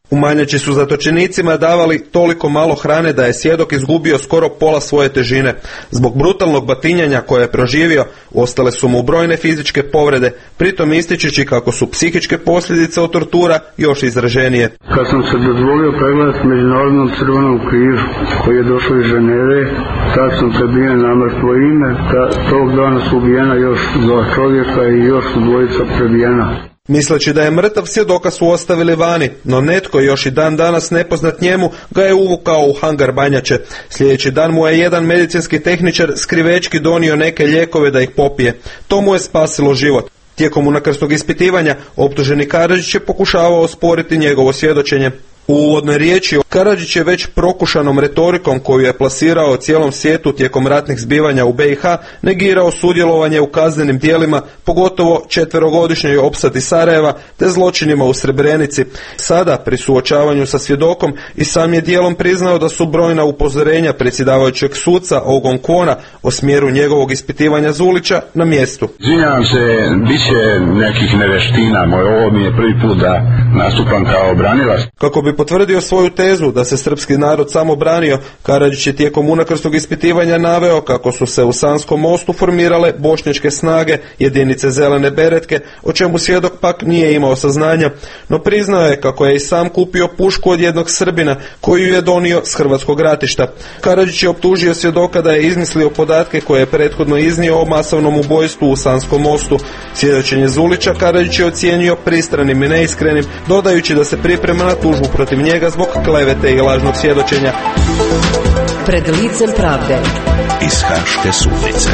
Umanjači su zatočenicima davali toliko malo hrane da je svjedok izgubio skoro pola svoje težine. Zbog brutalnog batinjanja koje je proživio, ostale su mu brojne fizičke povrede, pritom ističući kako su psihičke posljedice od tortura još izraženije. Kad sam se dozvolio pregledati Međunarodnom crvenom križu koji je došao iz Ženeve, tad sam prebijen na mrtvo ime, tog dana su ubijena još 2 čovjeka i još su 2 prebijena. Misleći da je mrtav, svjedoka su ostavili vani, no netko još i dan danas nepoznat njemu ga je uvukao u hangar Banjače. Sljedeći dan mu je jedan medicinski tehničar skrivečki donio neke lijekove da ih popije. To mu je spasilo život. Tijekom unakrsnog ispitivanja optuženi Karadžić je pokušavao osporiti njegovo svjedočenje. U uvodnoj riječi Karadžić je već prokušanom retorikom koju je plasirao cijelom svijetu tijekom ratnih zbivanja u BiH negirao sudjelovanje u kaznenim djelima, pogotovo 4-godišnjoj opsadi Sarajeva te zločinima u Srebrenici. Sada, pri suočavanju sa svjedokom, i sam je dijelom priznao da su brojna upozorenja predsjedavajućeg suca Ogon Kwona o smjeru njegovog ispitivanja Zulića na mjestu. Izvinjavam se, bit će nekih neveština, ovo mi je prvi put da nastupam kao branilac. Kako bi potvrdio svoju tezu da se srpski narod samo branio, Karadžić je tijekom unakrsnog ispitivanja naveo kako su se u Sanskom mostu formirale bošnjačke snage, jedinice zelene beretke, o čemu svjedok pak nije imao saznanja, no priznao je kako je i sam kupio pušku od jednog Srbina koju je donio s hrvatskog ratišta. Karadžić je optužio svjedoka da je izmislio podatke koje je prethodno iznio o masovnom ubojstvu u Sanskom mostu. Svjedočenje Zulića Karadžić je ocijenio pristranim i neiskrenim, dodajući da se priprema na tužbu protiv njega zbog klevete i lažnog svjedočenja. Pred licem pravde. Iz Haške sudnice.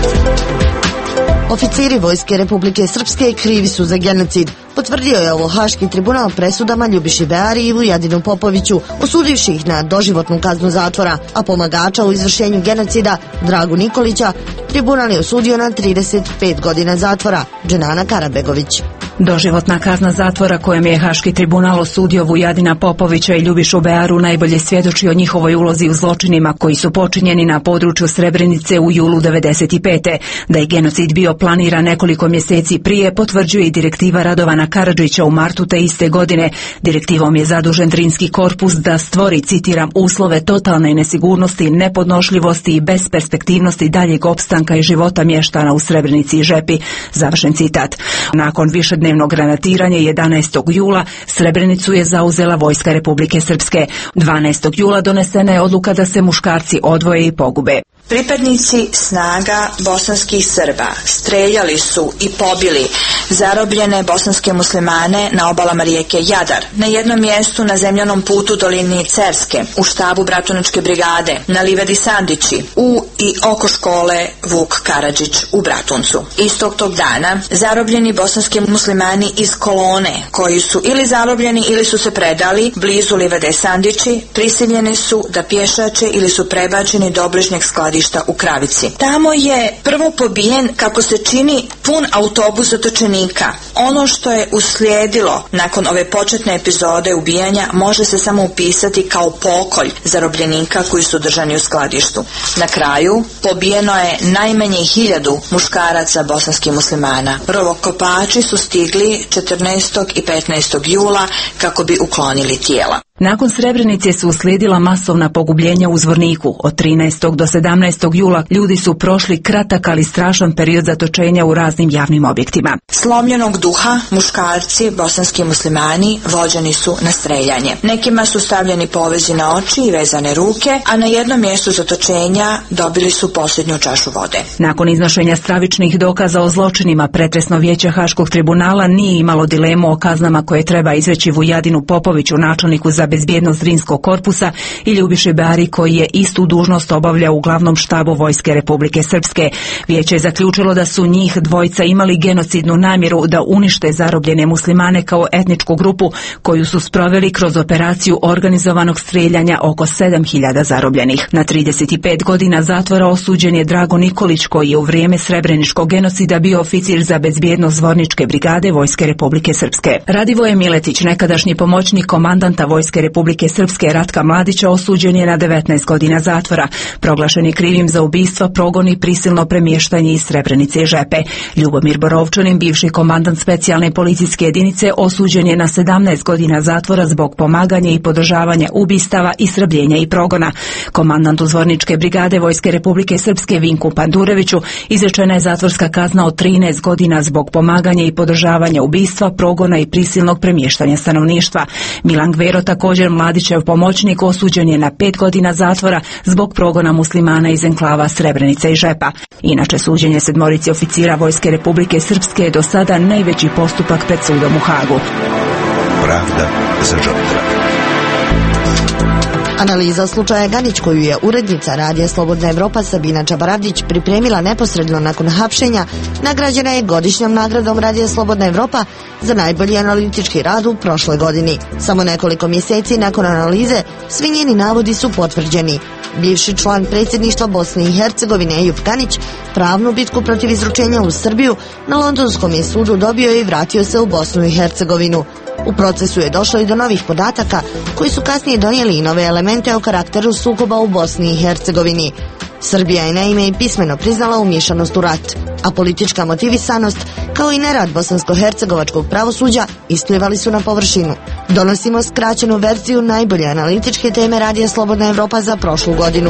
Oficiri Vojske Republike Srpske krivi su za genocid. Potvrdio je ovo Haški tribunal presudama Ljubiši Beari i Vujadinu Popoviću, osudivši ih na doživotnu kaznu zatvora, a pomagača u izvršenju genocida Dragu Nikolića tribunal je osudio na 35 godina zatvora. Dženana Karabegović. Doživotna kazna zatvora kojom je Haški tribunal osudio Vujadina Popovića i Ljubišu Bearu najbolje svjedoči o njihovoj ulozi u zločinima koji su počinjeni na području Srebrenice u julu 1995. Da je genocid bio planiran nekoliko mjeseci prije, potvrđuje i direktiva Radovana Karadžića u martu te iste godine. Direktivom je zadužen Drinski korpus da stvori, citiram, uslove totalne nesigurnosti, nepodnošljivosti i besperspektivnosti daljeg opstanka i života mještana u Srebrenici i Žepi. Završen citat. Nakon višednevnog granatiranja 11. jula Srebrenicu je zauzela Vojska Republike Srpske. 12. jula donesena je odluka da se muškarci odvoje i pogube. Pripadnici snaga bosanskih Srba streljali su i pobili zarobljene bosanske muslimane na obalama rijeke Jadar, na jednom mjestu na zemljanom putu dolini Cerske, u štabu Bratunačke brigade, na livadi Sandići, u i oko škole Vuk Karadžić u Bratuncu. Istog tog dana zarobljeni bosanski muslimani iz kolone, koji su ili zarobljeni ili su se predali blizu livade Sandići, prisiljeni su da pješače ili su prebačeni do obližnjeg skladišta u Kravici. Tamo je prvo pobijen, kako se čini, pun autobus zatočenika. Ono što je uslijedilo nakon ove početne epizode ubijanja može se samo upisati kao pokolj zarobljenika koji su držani u skladištu. Na kraju pobijeno je najmanje 1000 muškaraca bosanskih muslimana. Rovokopači su stigli 14. i 15. jula kako bi uklonili tijela. Nakon Srebrenice su uslijedila masovna pogubljenja u Zvorniku. Od 13. do 17. jula ljudi su prošli kratak ali strašan period zatočenja u raznim javnim objektima. Slomljenog duha muškarci, bosanski muslimani, vođeni su na streljanje. Nekima su stavljeni povezi na oči i vezane ruke, a na jednom mjestu zatočenja dobili su posljednju čašu vode. Nakon iznošenja stravičnih dokaza o zločinima, pretresno vijeće Haškog tribunala nije imalo dilemu o kaznama koje treba izreći Vujadinu Popoviću, načelniku za bezbjednost Drinskog korpusa, i Ljubiši Beari, koji je istu dužnost obavljao u glavnom štabu Vojske Republike Srpske. Vijeće je zaključilo da su njih dvojica imali genocidnu namjeru da unište zarobljene muslimane kao etničku grupu koju su sproveli kroz operaciju organizovanog strijeljanja oko 7000 zarobljenih. Na 35 godina zatvora osuđen je Drago Nikolić, koji je u vrijeme Srebreničkog genocida bio oficir za bezbjednost Zvorničke brigade Vojske Republike Srpske. Radivoje Miletić, nekadašnji pomoćnik komandanta Vojske Republike Srpske Ratka Mladića, osuđen je na 19 godina zatvora. Proglašen je krivim za ubistva, progon i prisilno premještanje iz Srebrenice i Žepe. Ljubomir Borovčanin, bivši komandant specijalne policijske jedinice, osuđen je na 17 godina zatvora zbog pomaganja i podržavanja ubistava, istrebljenja i progona. Komandantu Zvorničke brigade Vojske Republike Srpske Vinku Pandureviću izrečena je zatvorska kazna od 13 godina zbog pomaganja i podržavanja ubistva, progona i prisilnog premještanja stanovništva. Milan Gvero, također Mladićev pomoćnik, osuđen je na 5 godina zatvora zbog progona muslimana iz enklava Srebrenica i Žepa. Inače, suđenje 7 oficira Vojske Republike Srpske je do sada najveći postupak pred sudom u Hagu. Pravda za žrtve. Analiza slučaja Ganić, koju je urednica Radija Slobodna Evropa Sabina Čabaravdić pripremila neposredno nakon hapšenja, nagrađena je godišnjom nagradom Radija Slobodna Evropa za najbolji analitički rad u prošloj godini. Samo nekoliko mjeseci nakon analize svi njeni navodi su potvrđeni. Bivši član predsjedništva Bosne i Hercegovine Ejup Ganić pravnu bitku protiv izručenja u Srbiju na londonskom je sudu dobio i vratio se u Bosnu i Hercegovinu. U procesu je došlo i do novih podataka koji su kasnije donijeli i nove elemente o karakteru sukoba u Bosni i Hercegovini. Srbija je naime i pismeno priznala umiješanost u rat, a politička motivisanost kao i nerad bosansko-hercegovačkog pravosuđa isplivali su na površinu. Donosimo skraćenu verziju najbolje analitičke teme Radija Slobodna Evropa za prošlu godinu.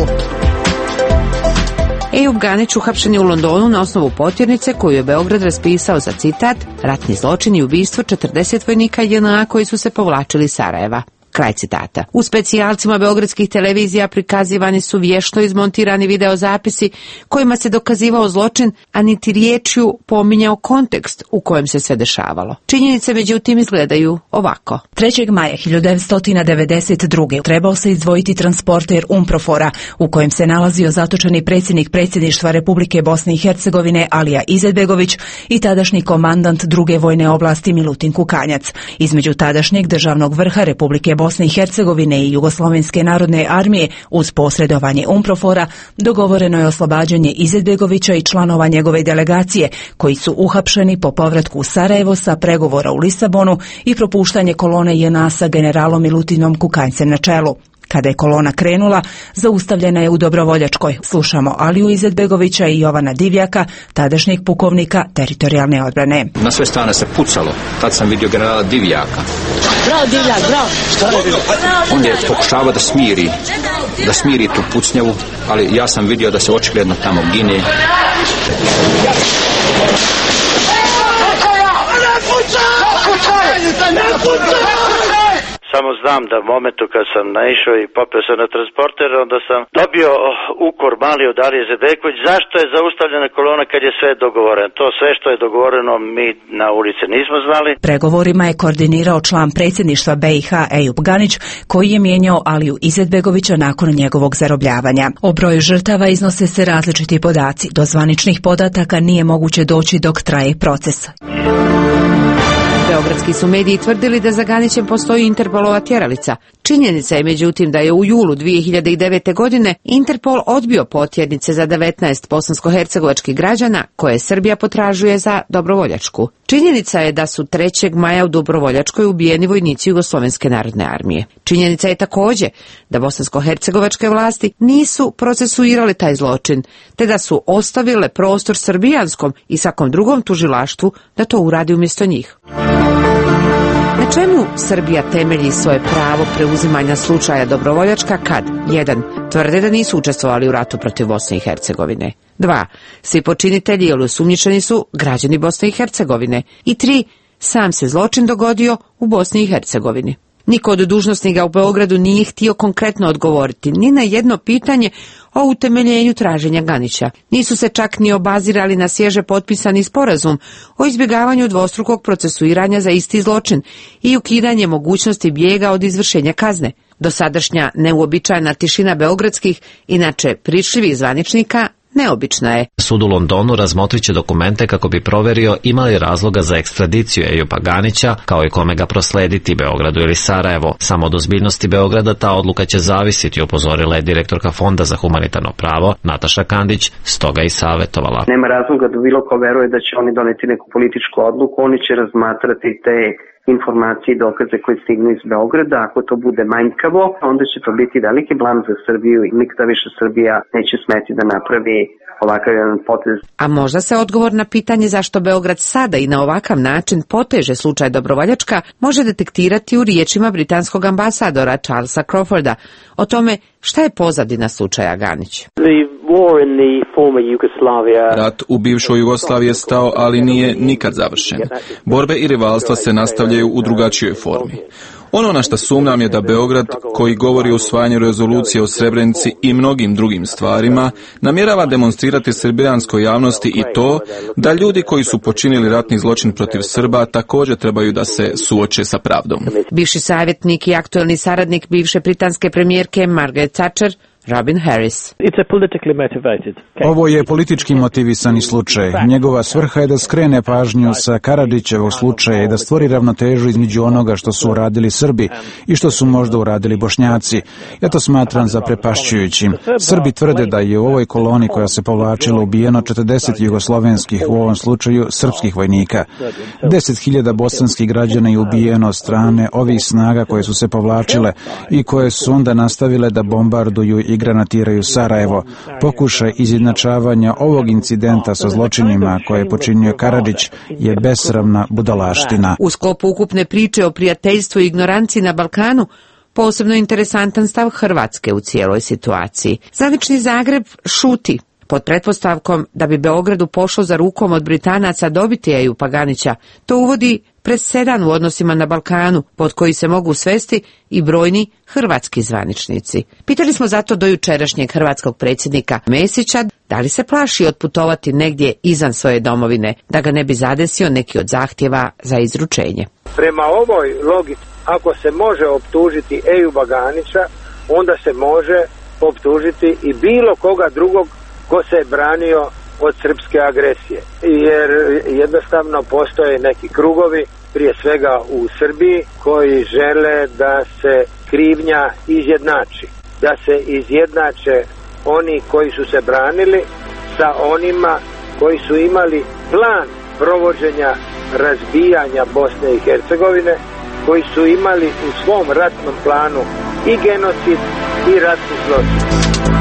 Ejup Ganić uhapšen je u Londonu na osnovu potjernice koju je Beograd raspisao za citat ratni zločin i ubistvo 40 vojnika JNA koji su se povlačili iz Sarajeva. Kraj citata. U specijalcima beogradskih televizija prikazivani su vješto izmontirani videozapisi kojima se dokazivao zločin, a niti riječju pominjao kontekst u kojem se sve dešavalo. Činjenice međutim izgledaju ovako. 3. maja 1992. trebao se izdvojiti transporter Umprofora u kojem se nalazio zatočeni predsjednik predsjedništva Republike Bosne i Hercegovine Alija Izetbegović i tadašnji komandant druge vojne oblasti Milutin Kukanjac. Između tadašnjeg državnog vrha Republike Bosne i Hercegovine i Jugoslovenske narodne armije uz posredovanje Umprofora dogovoreno je oslobađanje Izetbegovića i članova njegove delegacije koji su uhapšeni po povratku u Sarajevo sa pregovora u Lisabonu i propuštanje kolone JNA sa generalom Milutinom Kukanjcem na čelu. Kada je kolona krenula, zaustavljena je u Dobrovoljačkoj. Slušamo Aliju Izetbegovića i Jovana Divjaka, tadašnjeg pukovnika teritorijalne odbrane. Na sve strane se pucalo. Tad sam vidio generala Divjaka. Bravo, Divjak, bravo! Što radi? On je pokušavao da smiri tu pucnjavu, ali ja sam vidio da se očigledno tamo gine. Samo znam da u momentu kad sam naišao i popeo se na transporter, onda sam dobio ukor mali od Alije Izetbegović. Zašto je zaustavljena kolona kad je sve dogovoreno? To sve što je dogovoreno mi na ulici nismo znali. Pregovorima je koordinirao član predsjedništva BiH Ejup Ganić, koji je mijenjao Aliju Izetbegovića nakon njegovog zarobljavanja. O broju žrtava iznose se različiti podaci. Do zvaničnih podataka nije moguće doći dok traje proces. Beogradski su mediji tvrdili da za Ganićem postoji Interpolova tjeralica. Činjenica je međutim da je u julu 2009. godine Interpol odbio potjernice za 19 bosansko-hercegovačkih građana koje Srbija potražuje za Dobrovoljačku. Činjenica je da su 3. maja u Dobrovoljačkoj ubijeni vojnici Jugoslovenske narodne armije. Činjenica je također da bosansko-hercegovačke vlasti nisu procesuirali taj zločin, te da su ostavile prostor srbijanskom i svakom drugom tužilaštvu da to uradi umjesto njih. Na čemu Srbija temelji svoje pravo preuzimanja slučaja Dobrovoljačka kad 1. tvrde da nisu učestvovali u ratu protiv Bosne i Hercegovine, 2. svi počinitelji ili osumnjičeni su građani Bosne i Hercegovine i 3. sam se zločin dogodio u Bosni i Hercegovini. Niko od dužnosnika u Beogradu nije htio konkretno odgovoriti ni na jedno pitanje o utemeljenju traženja Ganića. Nisu se čak ni obazirali na svježe potpisani sporazum o izbjegavanju dvostrukog procesuiranja za isti zločin i ukidanje mogućnosti bijega od izvršenja kazne. Dosadašnja neuobičajena tišina beogradskih, inače pričljivih zvaničnika, neobična je. Sud u Londonu razmotrit će dokumente kako bi proverio ima li razloga za ekstradiciju Ejupa Ganića, kao i kome ga proslediti, Beogradu ili Sarajevo. Samo od ozbiljnosti Beograda ta odluka će zavisiti, upozorila je direktorka Fonda za humanitarno pravo Nataša Kandić, stoga i savjetovala. Nema razloga da bilo ko veruje da će oni doneti neku političku odluku, oni će razmatrati te informacije i dokaze koje stignu iz Beograda. Ako to bude manjkavo, onda će to biti veliki blam za Srbiju i nikada više Srbija neće smeti da napravi ovakav jedan potez. A možda se odgovor na pitanje zašto Beograd sada i na ovakav način poteže slučaj Dobrovoljačka može detektirati u riječima britanskog ambasadora Charlesa Crawforda o tome šta je pozadina slučaja Ganić. Rat u bivšoj Jugoslaviji je stao, ali nije nikad završen. Borbe i rivalstva se nastavljaju u drugačijoj formi. Ono na što sumnjam je da Beograd, koji govori o usvajanju rezolucije o Srebrenici i mnogim drugim stvarima, namjerava demonstrirati srbijanskoj javnosti i to da ljudi koji su počinili ratni zločin protiv Srba također trebaju da se suoče sa pravdom. Bivši savjetnik i aktuelni saradnik bivše britanske premijerke Margaret Thatcher, Robin Harris. Ovo je politički motivisani slučaj. Njegova svrha je da skrene pažnju sa Karadžićevog slučaja i da stvori ravnotežu između onoga što su uradili Srbi i što su možda uradili Bošnjaci. Ja to smatram zaprepašćujućim. Srbi tvrde da je u ovoj koloni koja se povlačila ubijeno 40 jugoslovenskih, u ovom slučaju srpskih vojnika. 10.000 bosanskih građana je ubijeno od strane ovih snaga koje su se povlačile i koje su onda nastavile da bombarduju i granatiraju Sarajevo. Pokušaj izjednačavanja ovog incidenta sa zločinima koje je počinio Karadžić je besramna budalaština. U sklopu ukupne priče o prijateljstvu i ignoranciji na Balkanu, posebno interesantan stav Hrvatske u cijeloj situaciji. Zvanični Zagreb šuti pod pretpostavkom da bi Beogradu pošlo za rukom od Britanaca dobiti Ejupa Ganića. To uvodi presedan u odnosima na Balkanu, pod koji se mogu svesti i brojni hrvatski zvaničnici. Pitali smo zato do jučerašnjeg hrvatskog predsjednika Mesića da li se plaši otputovati negdje izvan svoje domovine, da ga ne bi zadesio neki od zahtjeva za izručenje. Prema ovoj logici, ako se može optužiti Ejuba Ganića, onda se može optužiti i bilo koga drugog ko se je branio od srpske agresije. Jer jednostavno postoje neki krugovi, prije svega u Srbiji, koji žele da se krivnja izjednači. Da se izjednače oni koji su se branili sa onima koji su imali plan provođenja razbijanja Bosne i Hercegovine, koji su imali u svom ratnom planu i genocid i ratni zločin.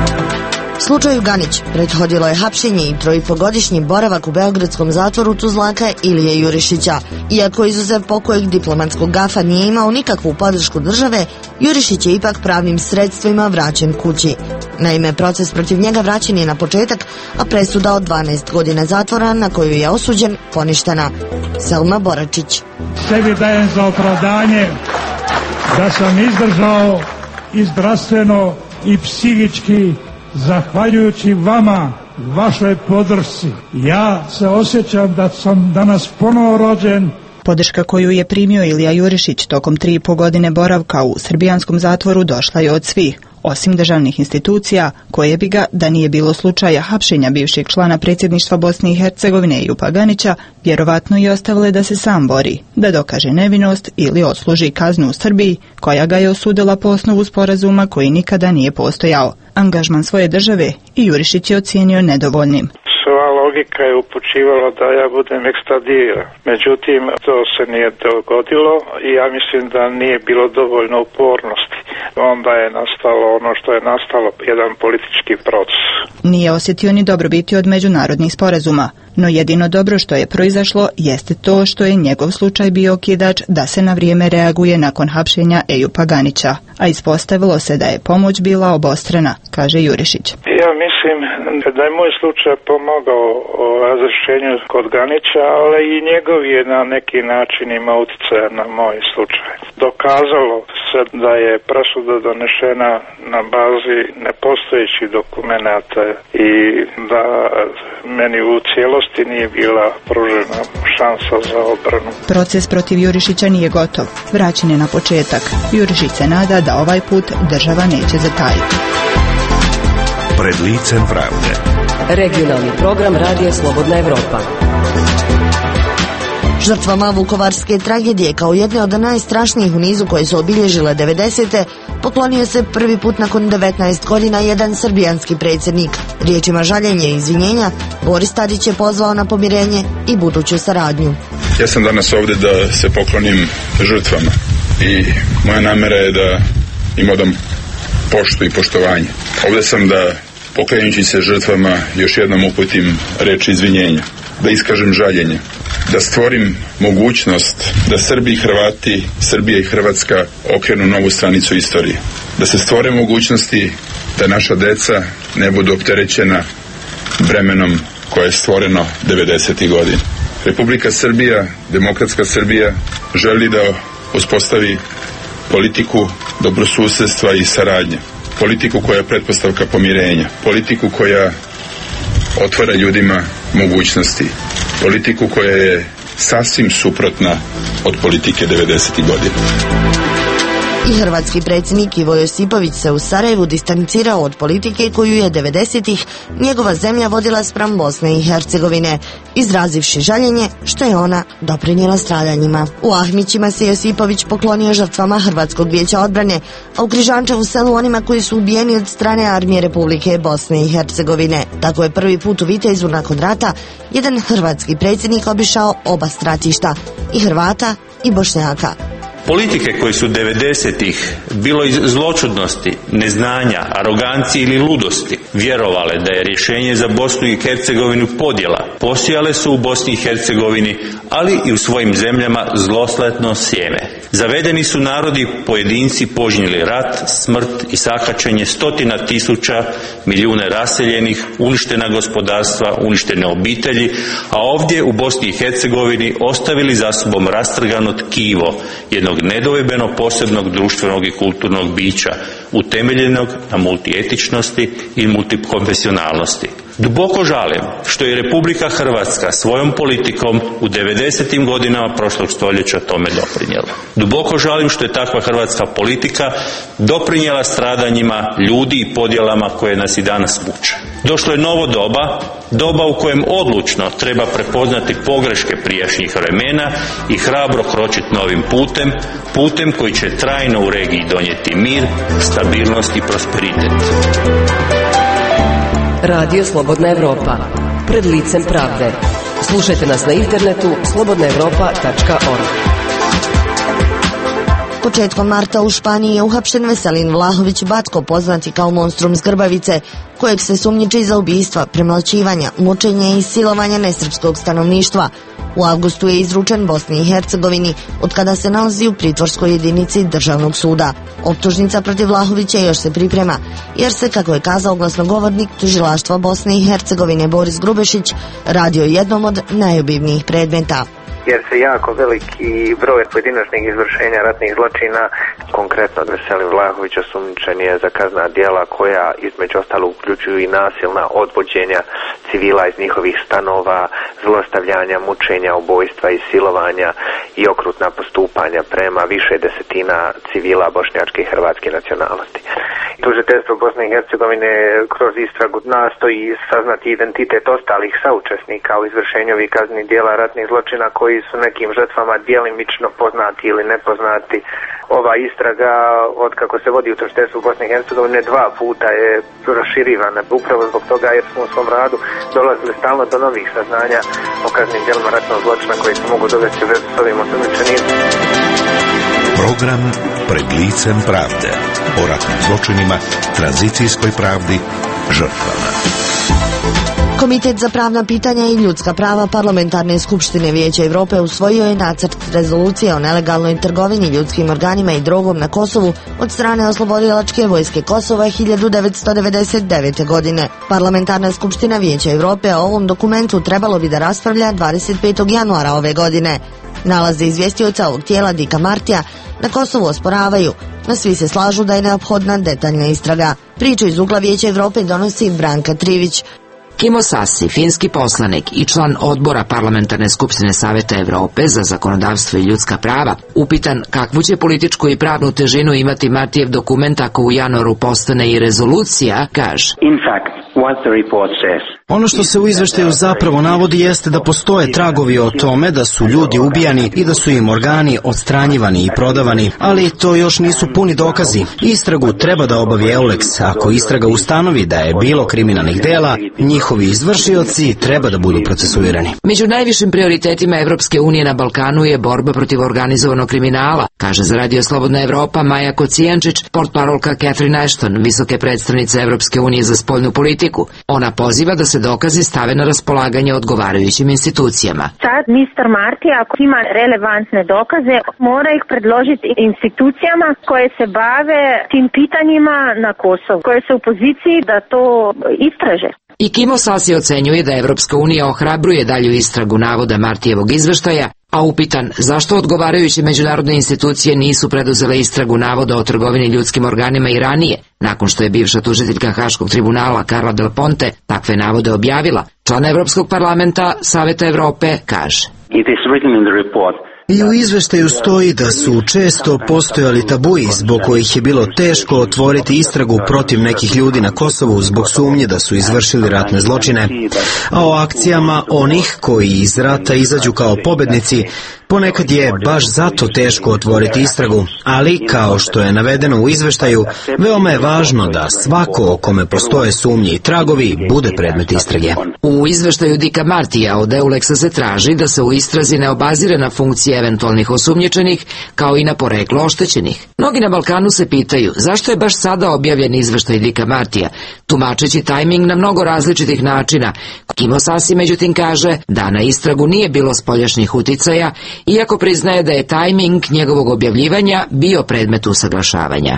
Slučaju Ganić prethodilo je hapšenje i 3,5-godišnji boravak u beogradskom zatvoru Tuzlaka Ilije Jurišića. Iako izuzev pokojeg diplomatskog gafa nije imao nikakvu podršku države, Jurišić je ipak pravnim sredstvima vraćen kući. Naime, proces protiv njega vraćen je na početak, a presuda od 12 godina zatvora na koju je osuđen poništena. Selma Boračić. Sebi dajem za opravdanje da sam izdržao i zdravstveno i psihički zahvaljujući vama, vašoj podršci. Ja se osjećam da sam danas ponovo rođen. Podrška koju je primio Ilija Jurišić tokom 3,5 godine boravka u srbijanskom zatvoru došla je od svih, osim državnih institucija, koje bi ga, da nije bilo slučaja hapšenja bivšeg člana predsjedništva Bosne i Hercegovine Ejupa Ganića, vjerovatno i ostavile da se sam bori, da dokaže nevinost ili odsluži kaznu u Srbiji, koja ga je osudila po osnovu sporazuma koji nikada nije postojao. Angažman svoje države i Jurišić je ocijenio nedovoljnim. Sva logika je upućivala da ja budem ekstradiran. Međutim, to se nije dogodilo i ja mislim da nije bilo dovoljno upornosti. Onda je nastalo ono što je nastalo, jedan politički proces. Nije osjetio ni dobrobiti od međunarodnih sporazuma, no jedino dobro što je proizašlo jeste to što je njegov slučaj bio okidač da se na vrijeme reaguje nakon hapšenja Ejupa Ganića, a ispostavilo se da je pomoć bila obostrana, kaže Jurišić. Ja mislim da je moj slučaj pomogao o razrješenju kod Ganića, ali i njegov je na neki način imao utjecaja na moj slučaj. Dokazalo se da je presuda donešena na bazi nepostojećih dokumenata i da meni u cijelosti nije bila pružena šansa za obranu. Proces protiv Jurišića nije gotov. Vraćen je na početak. Jurišić se nada da ovaj put država neće zatajiti. Pred licem pravde. Regionalni program Radija Slobodna Evropa. Žrtvama vukovarske tragedije kao jedne od najstrašnijih u nizu koje su obilježile 90. poklonio se prvi put nakon 19 godina jedan srbijanski predsjednik. Riječima žaljenja i izvinjenja, Boris Tadić je pozvao na pomirenje i buduću saradnju. Ja sam danas ovdje da se poklonim žrtvama i moja namjera je da im odam poštu i poštovanje. Ovdje sam da poklanjajući se žrtvama još jednom uputim reči izvinjenja, da iskažem žaljenje, da stvorim mogućnost da Srbi i Hrvati, Srbija i Hrvatska okrenu novu stranicu istorije, da se stvore mogućnosti da naša deca ne budu opterećena bremenom koje je stvoreno 90. godina. Republika Srbija, demokratska Srbija, želi da uspostavi politiku dobrosusjedstva i saradnje, politiku koja je pretpostavka pomirenja, politiku koja otvara ljudima mogućnosti, politiku koja je sasvim suprotna od politike 90. godina. I hrvatski predsjednik Ivo Josipović se u Sarajevu distancirao od politike koju je 90-ih njegova zemlja vodila spram Bosne i Hercegovine, izrazivši žaljenje što je ona doprinijela stradanjima. U Ahmićima se Josipović poklonio žrtvama Hrvatskog vijeća odbrane, a u Križančevu selu onima koji su ubijeni od strane armije Republike Bosne i Hercegovine. Tako je prvi put u Vitezu nakon rata jedan hrvatski predsjednik obišao oba stratišta, i Hrvata i Bošnjaka. Politike koje su 90-ih, bilo iz zločudnosti, neznanja, arogancije ili ludosti, vjerovale da je rješenje za Bosnu i Hercegovinu podjela, posijale su u Bosni i Hercegovini, ali i u svojim zemljama zlosletno sjeme. Zavedeni su narodi, pojedinci požnjeli rat, smrt i sakačenje stotina tisuća, milijune raseljenih, uništena gospodarstva, uništene obitelji, a ovdje u Bosni i Hercegovini ostavili za sobom rastrgano tkivo jednog nedvojbeno posebnog društvenog i kulturnog bića, utemeljenog na multietičnosti i multikonfesionalnosti. Duboko žalim što je Republika Hrvatska svojom politikom u 90. godinama prošlog stoljeća tome doprinijela. Duboko žalim što je takva hrvatska politika doprinijela stradanjima ljudi i podjelama koje nas i danas muče. Došlo je novo doba u kojem odlučno treba prepoznati pogreške prijašnjih vremena i hrabro kročiti novim putem koji će trajno u regiji donijeti mir, stabilnost i prosperitet. Radio Slobodna Evropa. Pred licem pravde. Slušajte nas na internetu slobodnaevropa.org. Početkom marta u Španiji je uhapšen Veselin Vlahović Batko, poznati kao monstrum s Grbavice, kojeg se sumnjiči za ubistva, premlaćivanja, mučenja i silovanja nesrpskog stanovništva. U avgustu je izručen Bosni i Hercegovini, od kada se nalazi u pritvorskoj jedinici Državnog suda. Optužnica protiv Vlahovića još se priprema, jer se, kako je kazao glasnogovornik tužilaštva Bosne i Hercegovine Boris Grubešić, radi o jednom od najobimnijih predmeta. Jer se jako veliki broj pojedinačnih izvršenja ratnih zločina, konkretno Veselin Vlahović osumnjičen je za kaznena djela koja između ostalog uključuju i nasilna odvođenja civila iz njihovih stanova, zlostavljanja, mučenja, ubojstva i silovanja i okrutna postupanja prema više desetina civila bošnjačke i hrvatske nacionalnosti. Tužiteljstvo Bosne i Hercegovine kroz istragu nastoji saznati identitet ostalih saučesnika u izvršenju ovih kaznenih djela ratnih zločina koji su nekim žrtvama djelimično poznati ili nepoznati. Ova istraga, od kako se vodi u tužiteljstvu Bosne i Hercegovine, 2 puta je proširivana upravo zbog toga jer smo u svom radu dolazili stalno do novih saznanja o kaznenim djelima ratnog zločina koji se mogu dovesti u vezu s ovim osumnjičenima. Program Pred licem pravde o ratnim zločinima, tranzicijskoj pravdi, žrtvama. Komitet za pravna pitanja i ljudska prava Parlamentarne skupštine Vijeća Europe usvojio je nacrt rezolucije o nelegalnoj trgovini ljudskim organima i drogom na Kosovu od strane oslobodilačke vojske Kosova 1999. godine. Parlamentarna skupština Vijeća Europe o ovom dokumentu trebalo bi da raspravlja 25. januara ove godine. Nalaze izvjestioca ovog tijela Dika Martija na Kosovu osporavaju, no svi se slažu da je neophodna detaljna istraga. Priču iz ugla Vijeća Europe donosi Branka Trivić. Kimo Sassi, finski poslanik i član odbora Parlamentarne skupštine Saveta Evrope za zakonodavstvo i ljudska prava, upitan kakvu će političku i pravnu težinu imati Martijev dokument ako u januaru postane i rezolucija, kaže: Ono što se u izveštaju zapravo navodi jeste da postoje tragovi o tome da su ljudi ubijani i da su im organi odstranjivani i prodavani, ali to još nisu puni dokazi. Istragu treba da obavi EULEX. Ako istraga ustanovi da je bilo kriminalnih dela, njih njihovi izvršioci treba da budu procesuirani. Među najvišim prioritetima Evropske unije na Balkanu je borba protiv organizovanog kriminala, kaže za Radio Slobodna Evropa Maja Kocijančić, portparolka Catherine Ashton, visoke predstavnice Evropske unije za spoljnu politiku. Ona poziva da se dokazi stave na raspolaganje odgovarajućim institucijama. Sad Mr. Marti, ako ima relevantne dokaze, mora ih predložiti institucijama koje se bave tim pitanjima na Kosovu, koje su u poziciji da to istraže. I Kimo Sasi ocenjuje da Evropska unija ohrabruje dalju istragu navoda Martijevog izveštaja, a upitan zašto odgovarajuće međunarodne institucije nisu preduzele istragu navoda o trgovini ljudskim organima i ranije, nakon što je bivša tužiteljka Haškog tribunala Carla Del Ponte takve navode objavila, član Evropskog parlamenta Saveta Evrope kaže: I u izveštaju stoji da su često postojali tabuji zbog kojih je bilo teško otvoriti istragu protiv nekih ljudi na Kosovu zbog sumnje da su izvršili ratne zločine, a o akcijama onih koji iz rata izađu kao pobednici ponekad je baš zato teško otvoriti istragu, ali kao što je navedeno u izveštaju, veoma je važno da svako o kome postoje sumnje i tragovi bude predmet istrage. U izveštaju Dika Martija od Euleksa se traži da se u istrazi ne obazire na funkcije eventualnih osumnjičenih, kao i na poreklo oštećenih. Mnogi na Balkanu se pitaju zašto je baš sada objavljen izveštaj Dika Martija, tumačeći tajming na mnogo različitih načina. Kimo Sasi međutim kaže da na istragu nije bilo spoljašnjih uticaja, iako priznaje da je tajming njegovog objavljivanja bio predmet usaglašavanja.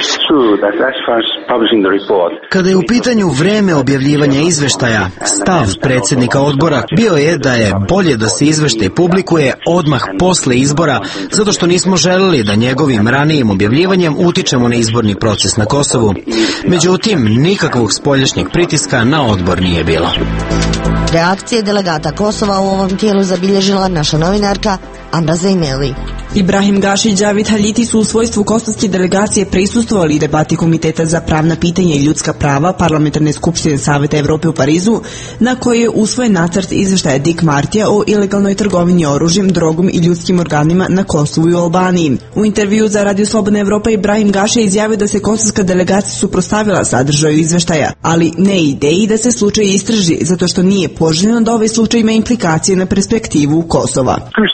Kada je u pitanju vreme objavljivanja izveštaja, stav predsjednika odbora bio je da je bolje da se izveštaj publikuje odmah posle izbora, zato što nismo želeli da njegovim ranijim objavljivanjem utičemo na izborni proces na Kosovu. Međutim, nikakvog spoljašnjeg pritiska na odbor nije bilo. Reakcije delegata Kosova u ovom tijelu zabilježila naša novinarka Amra Zejneli. Ibrahim Gaši i Džavid Haljiti su u svojstvu kosovske delegacije prisustvovali debati Komiteta za pravna pitanja i ljudska prava Parlamentarne skupštine Saveta Evrope u Parizu, na kojoj je usvojen nacrt izveštaja Dik Martija o ilegalnoj trgovini oružjem, drogom i ljudskim organima na Kosovu i u Albaniji. U intervju za Radio Slobodna Evropa Ibrahim Gaši je izjavio da se kosovska delegacija suprotstavila sadržaju izveštaja, ali ne ideji da se slučaj istraži, zato što nije poželjno da ovaj slučaj ima implikacije na perspektivu Kosova.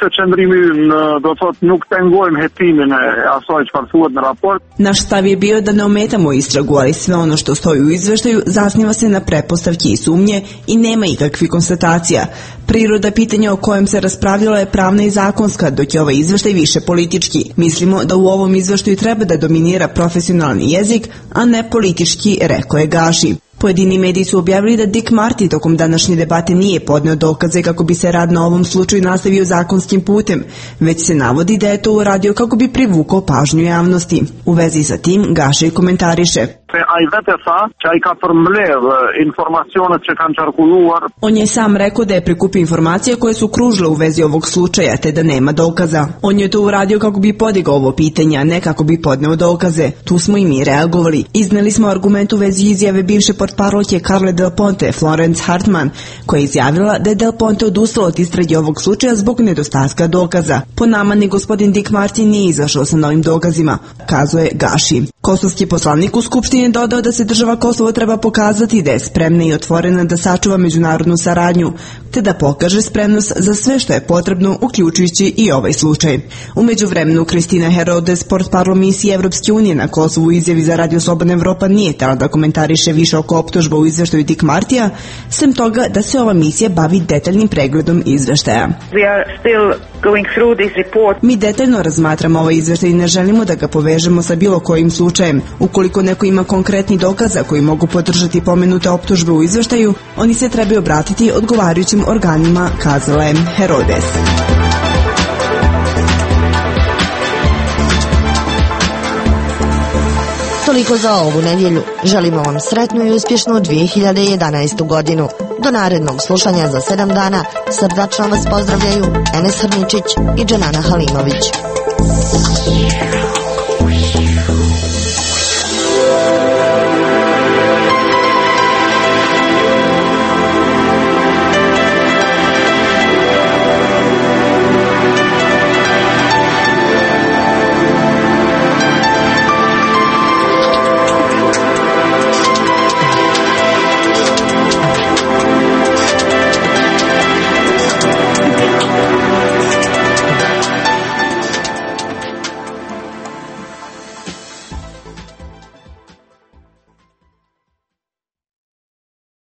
Naš stav je bio da ne ometamo istragu, ali sve ono što stoji u izveštaju zasniva se na pretpostavki i sumnje i nema ikakvih konstatacija. Priroda pitanja o kojem se raspravljala je pravna i zakonska, dok je ovaj izveštaj više politički. Mislimo da u ovom izveštaju treba da dominira profesionalni jezik, a ne politički, rekao je Gaši. Pojedini mediji su objavili da Dik Marti tokom današnje debate nije podneo dokaze kako bi se rad na ovom slučaju nastavio zakonskim putem, već se navodi da je to uradio kako bi privukao pažnju javnosti. U vezi sa tim Gaši komentariše: On je sam rekao da je prikupio informacije koje su kružile u vezi ovog slučaja, te da nema dokaza. On je to uradio kako bi podigao ovo pitanje, a ne kako bi podneo dokaze. Tu smo i mi reagovali. Izneli smo argument u vezi izjave bivše portparolke Carle Del Ponte, Florence Hartman, koja je izjavila da je Del Ponte odustao od istrage ovog slučaja zbog nedostatka dokaza. Po nama ni gospodin Dik Marti nije izašao sa novim dokazima, kazuje Gaši. Kosovski poslanik u Skupštini je dodao da se država Kosovo treba pokazati da je spremna i otvorena da sačuva međunarodnu saradnju, te da pokaže spremnost za sve što je potrebno, uključujući i ovaj slučaj. U međuvremenu Kristina Herodes, portparol misije Evropske unije na Kosovu, u izjavi za Radio Slobodna Evropa nije htjela da komentariše više oko optužba u izveštaju Dik Martija, sem toga da se ova misija bavi detaljnim pregledom izveštaja. Mi detaljno razmatramo ovaj izveštaj i ne želimo da ga povežemo sa bilo kojim slučajem. Ukoliko neko ima konkretni dokaza koji mogu podržati pomenute optužbe u izveštaju, oni se trebaju obratiti odgovarajućim organima, kazala je Herodes. Toliko za ovu nedjelju. Želimo vam sretnu i uspješnu 2011. godinu. Do narednog slušanja za 7 dana srdačno vas pozdravljaju Enes Hrničić i Dženana Halimović.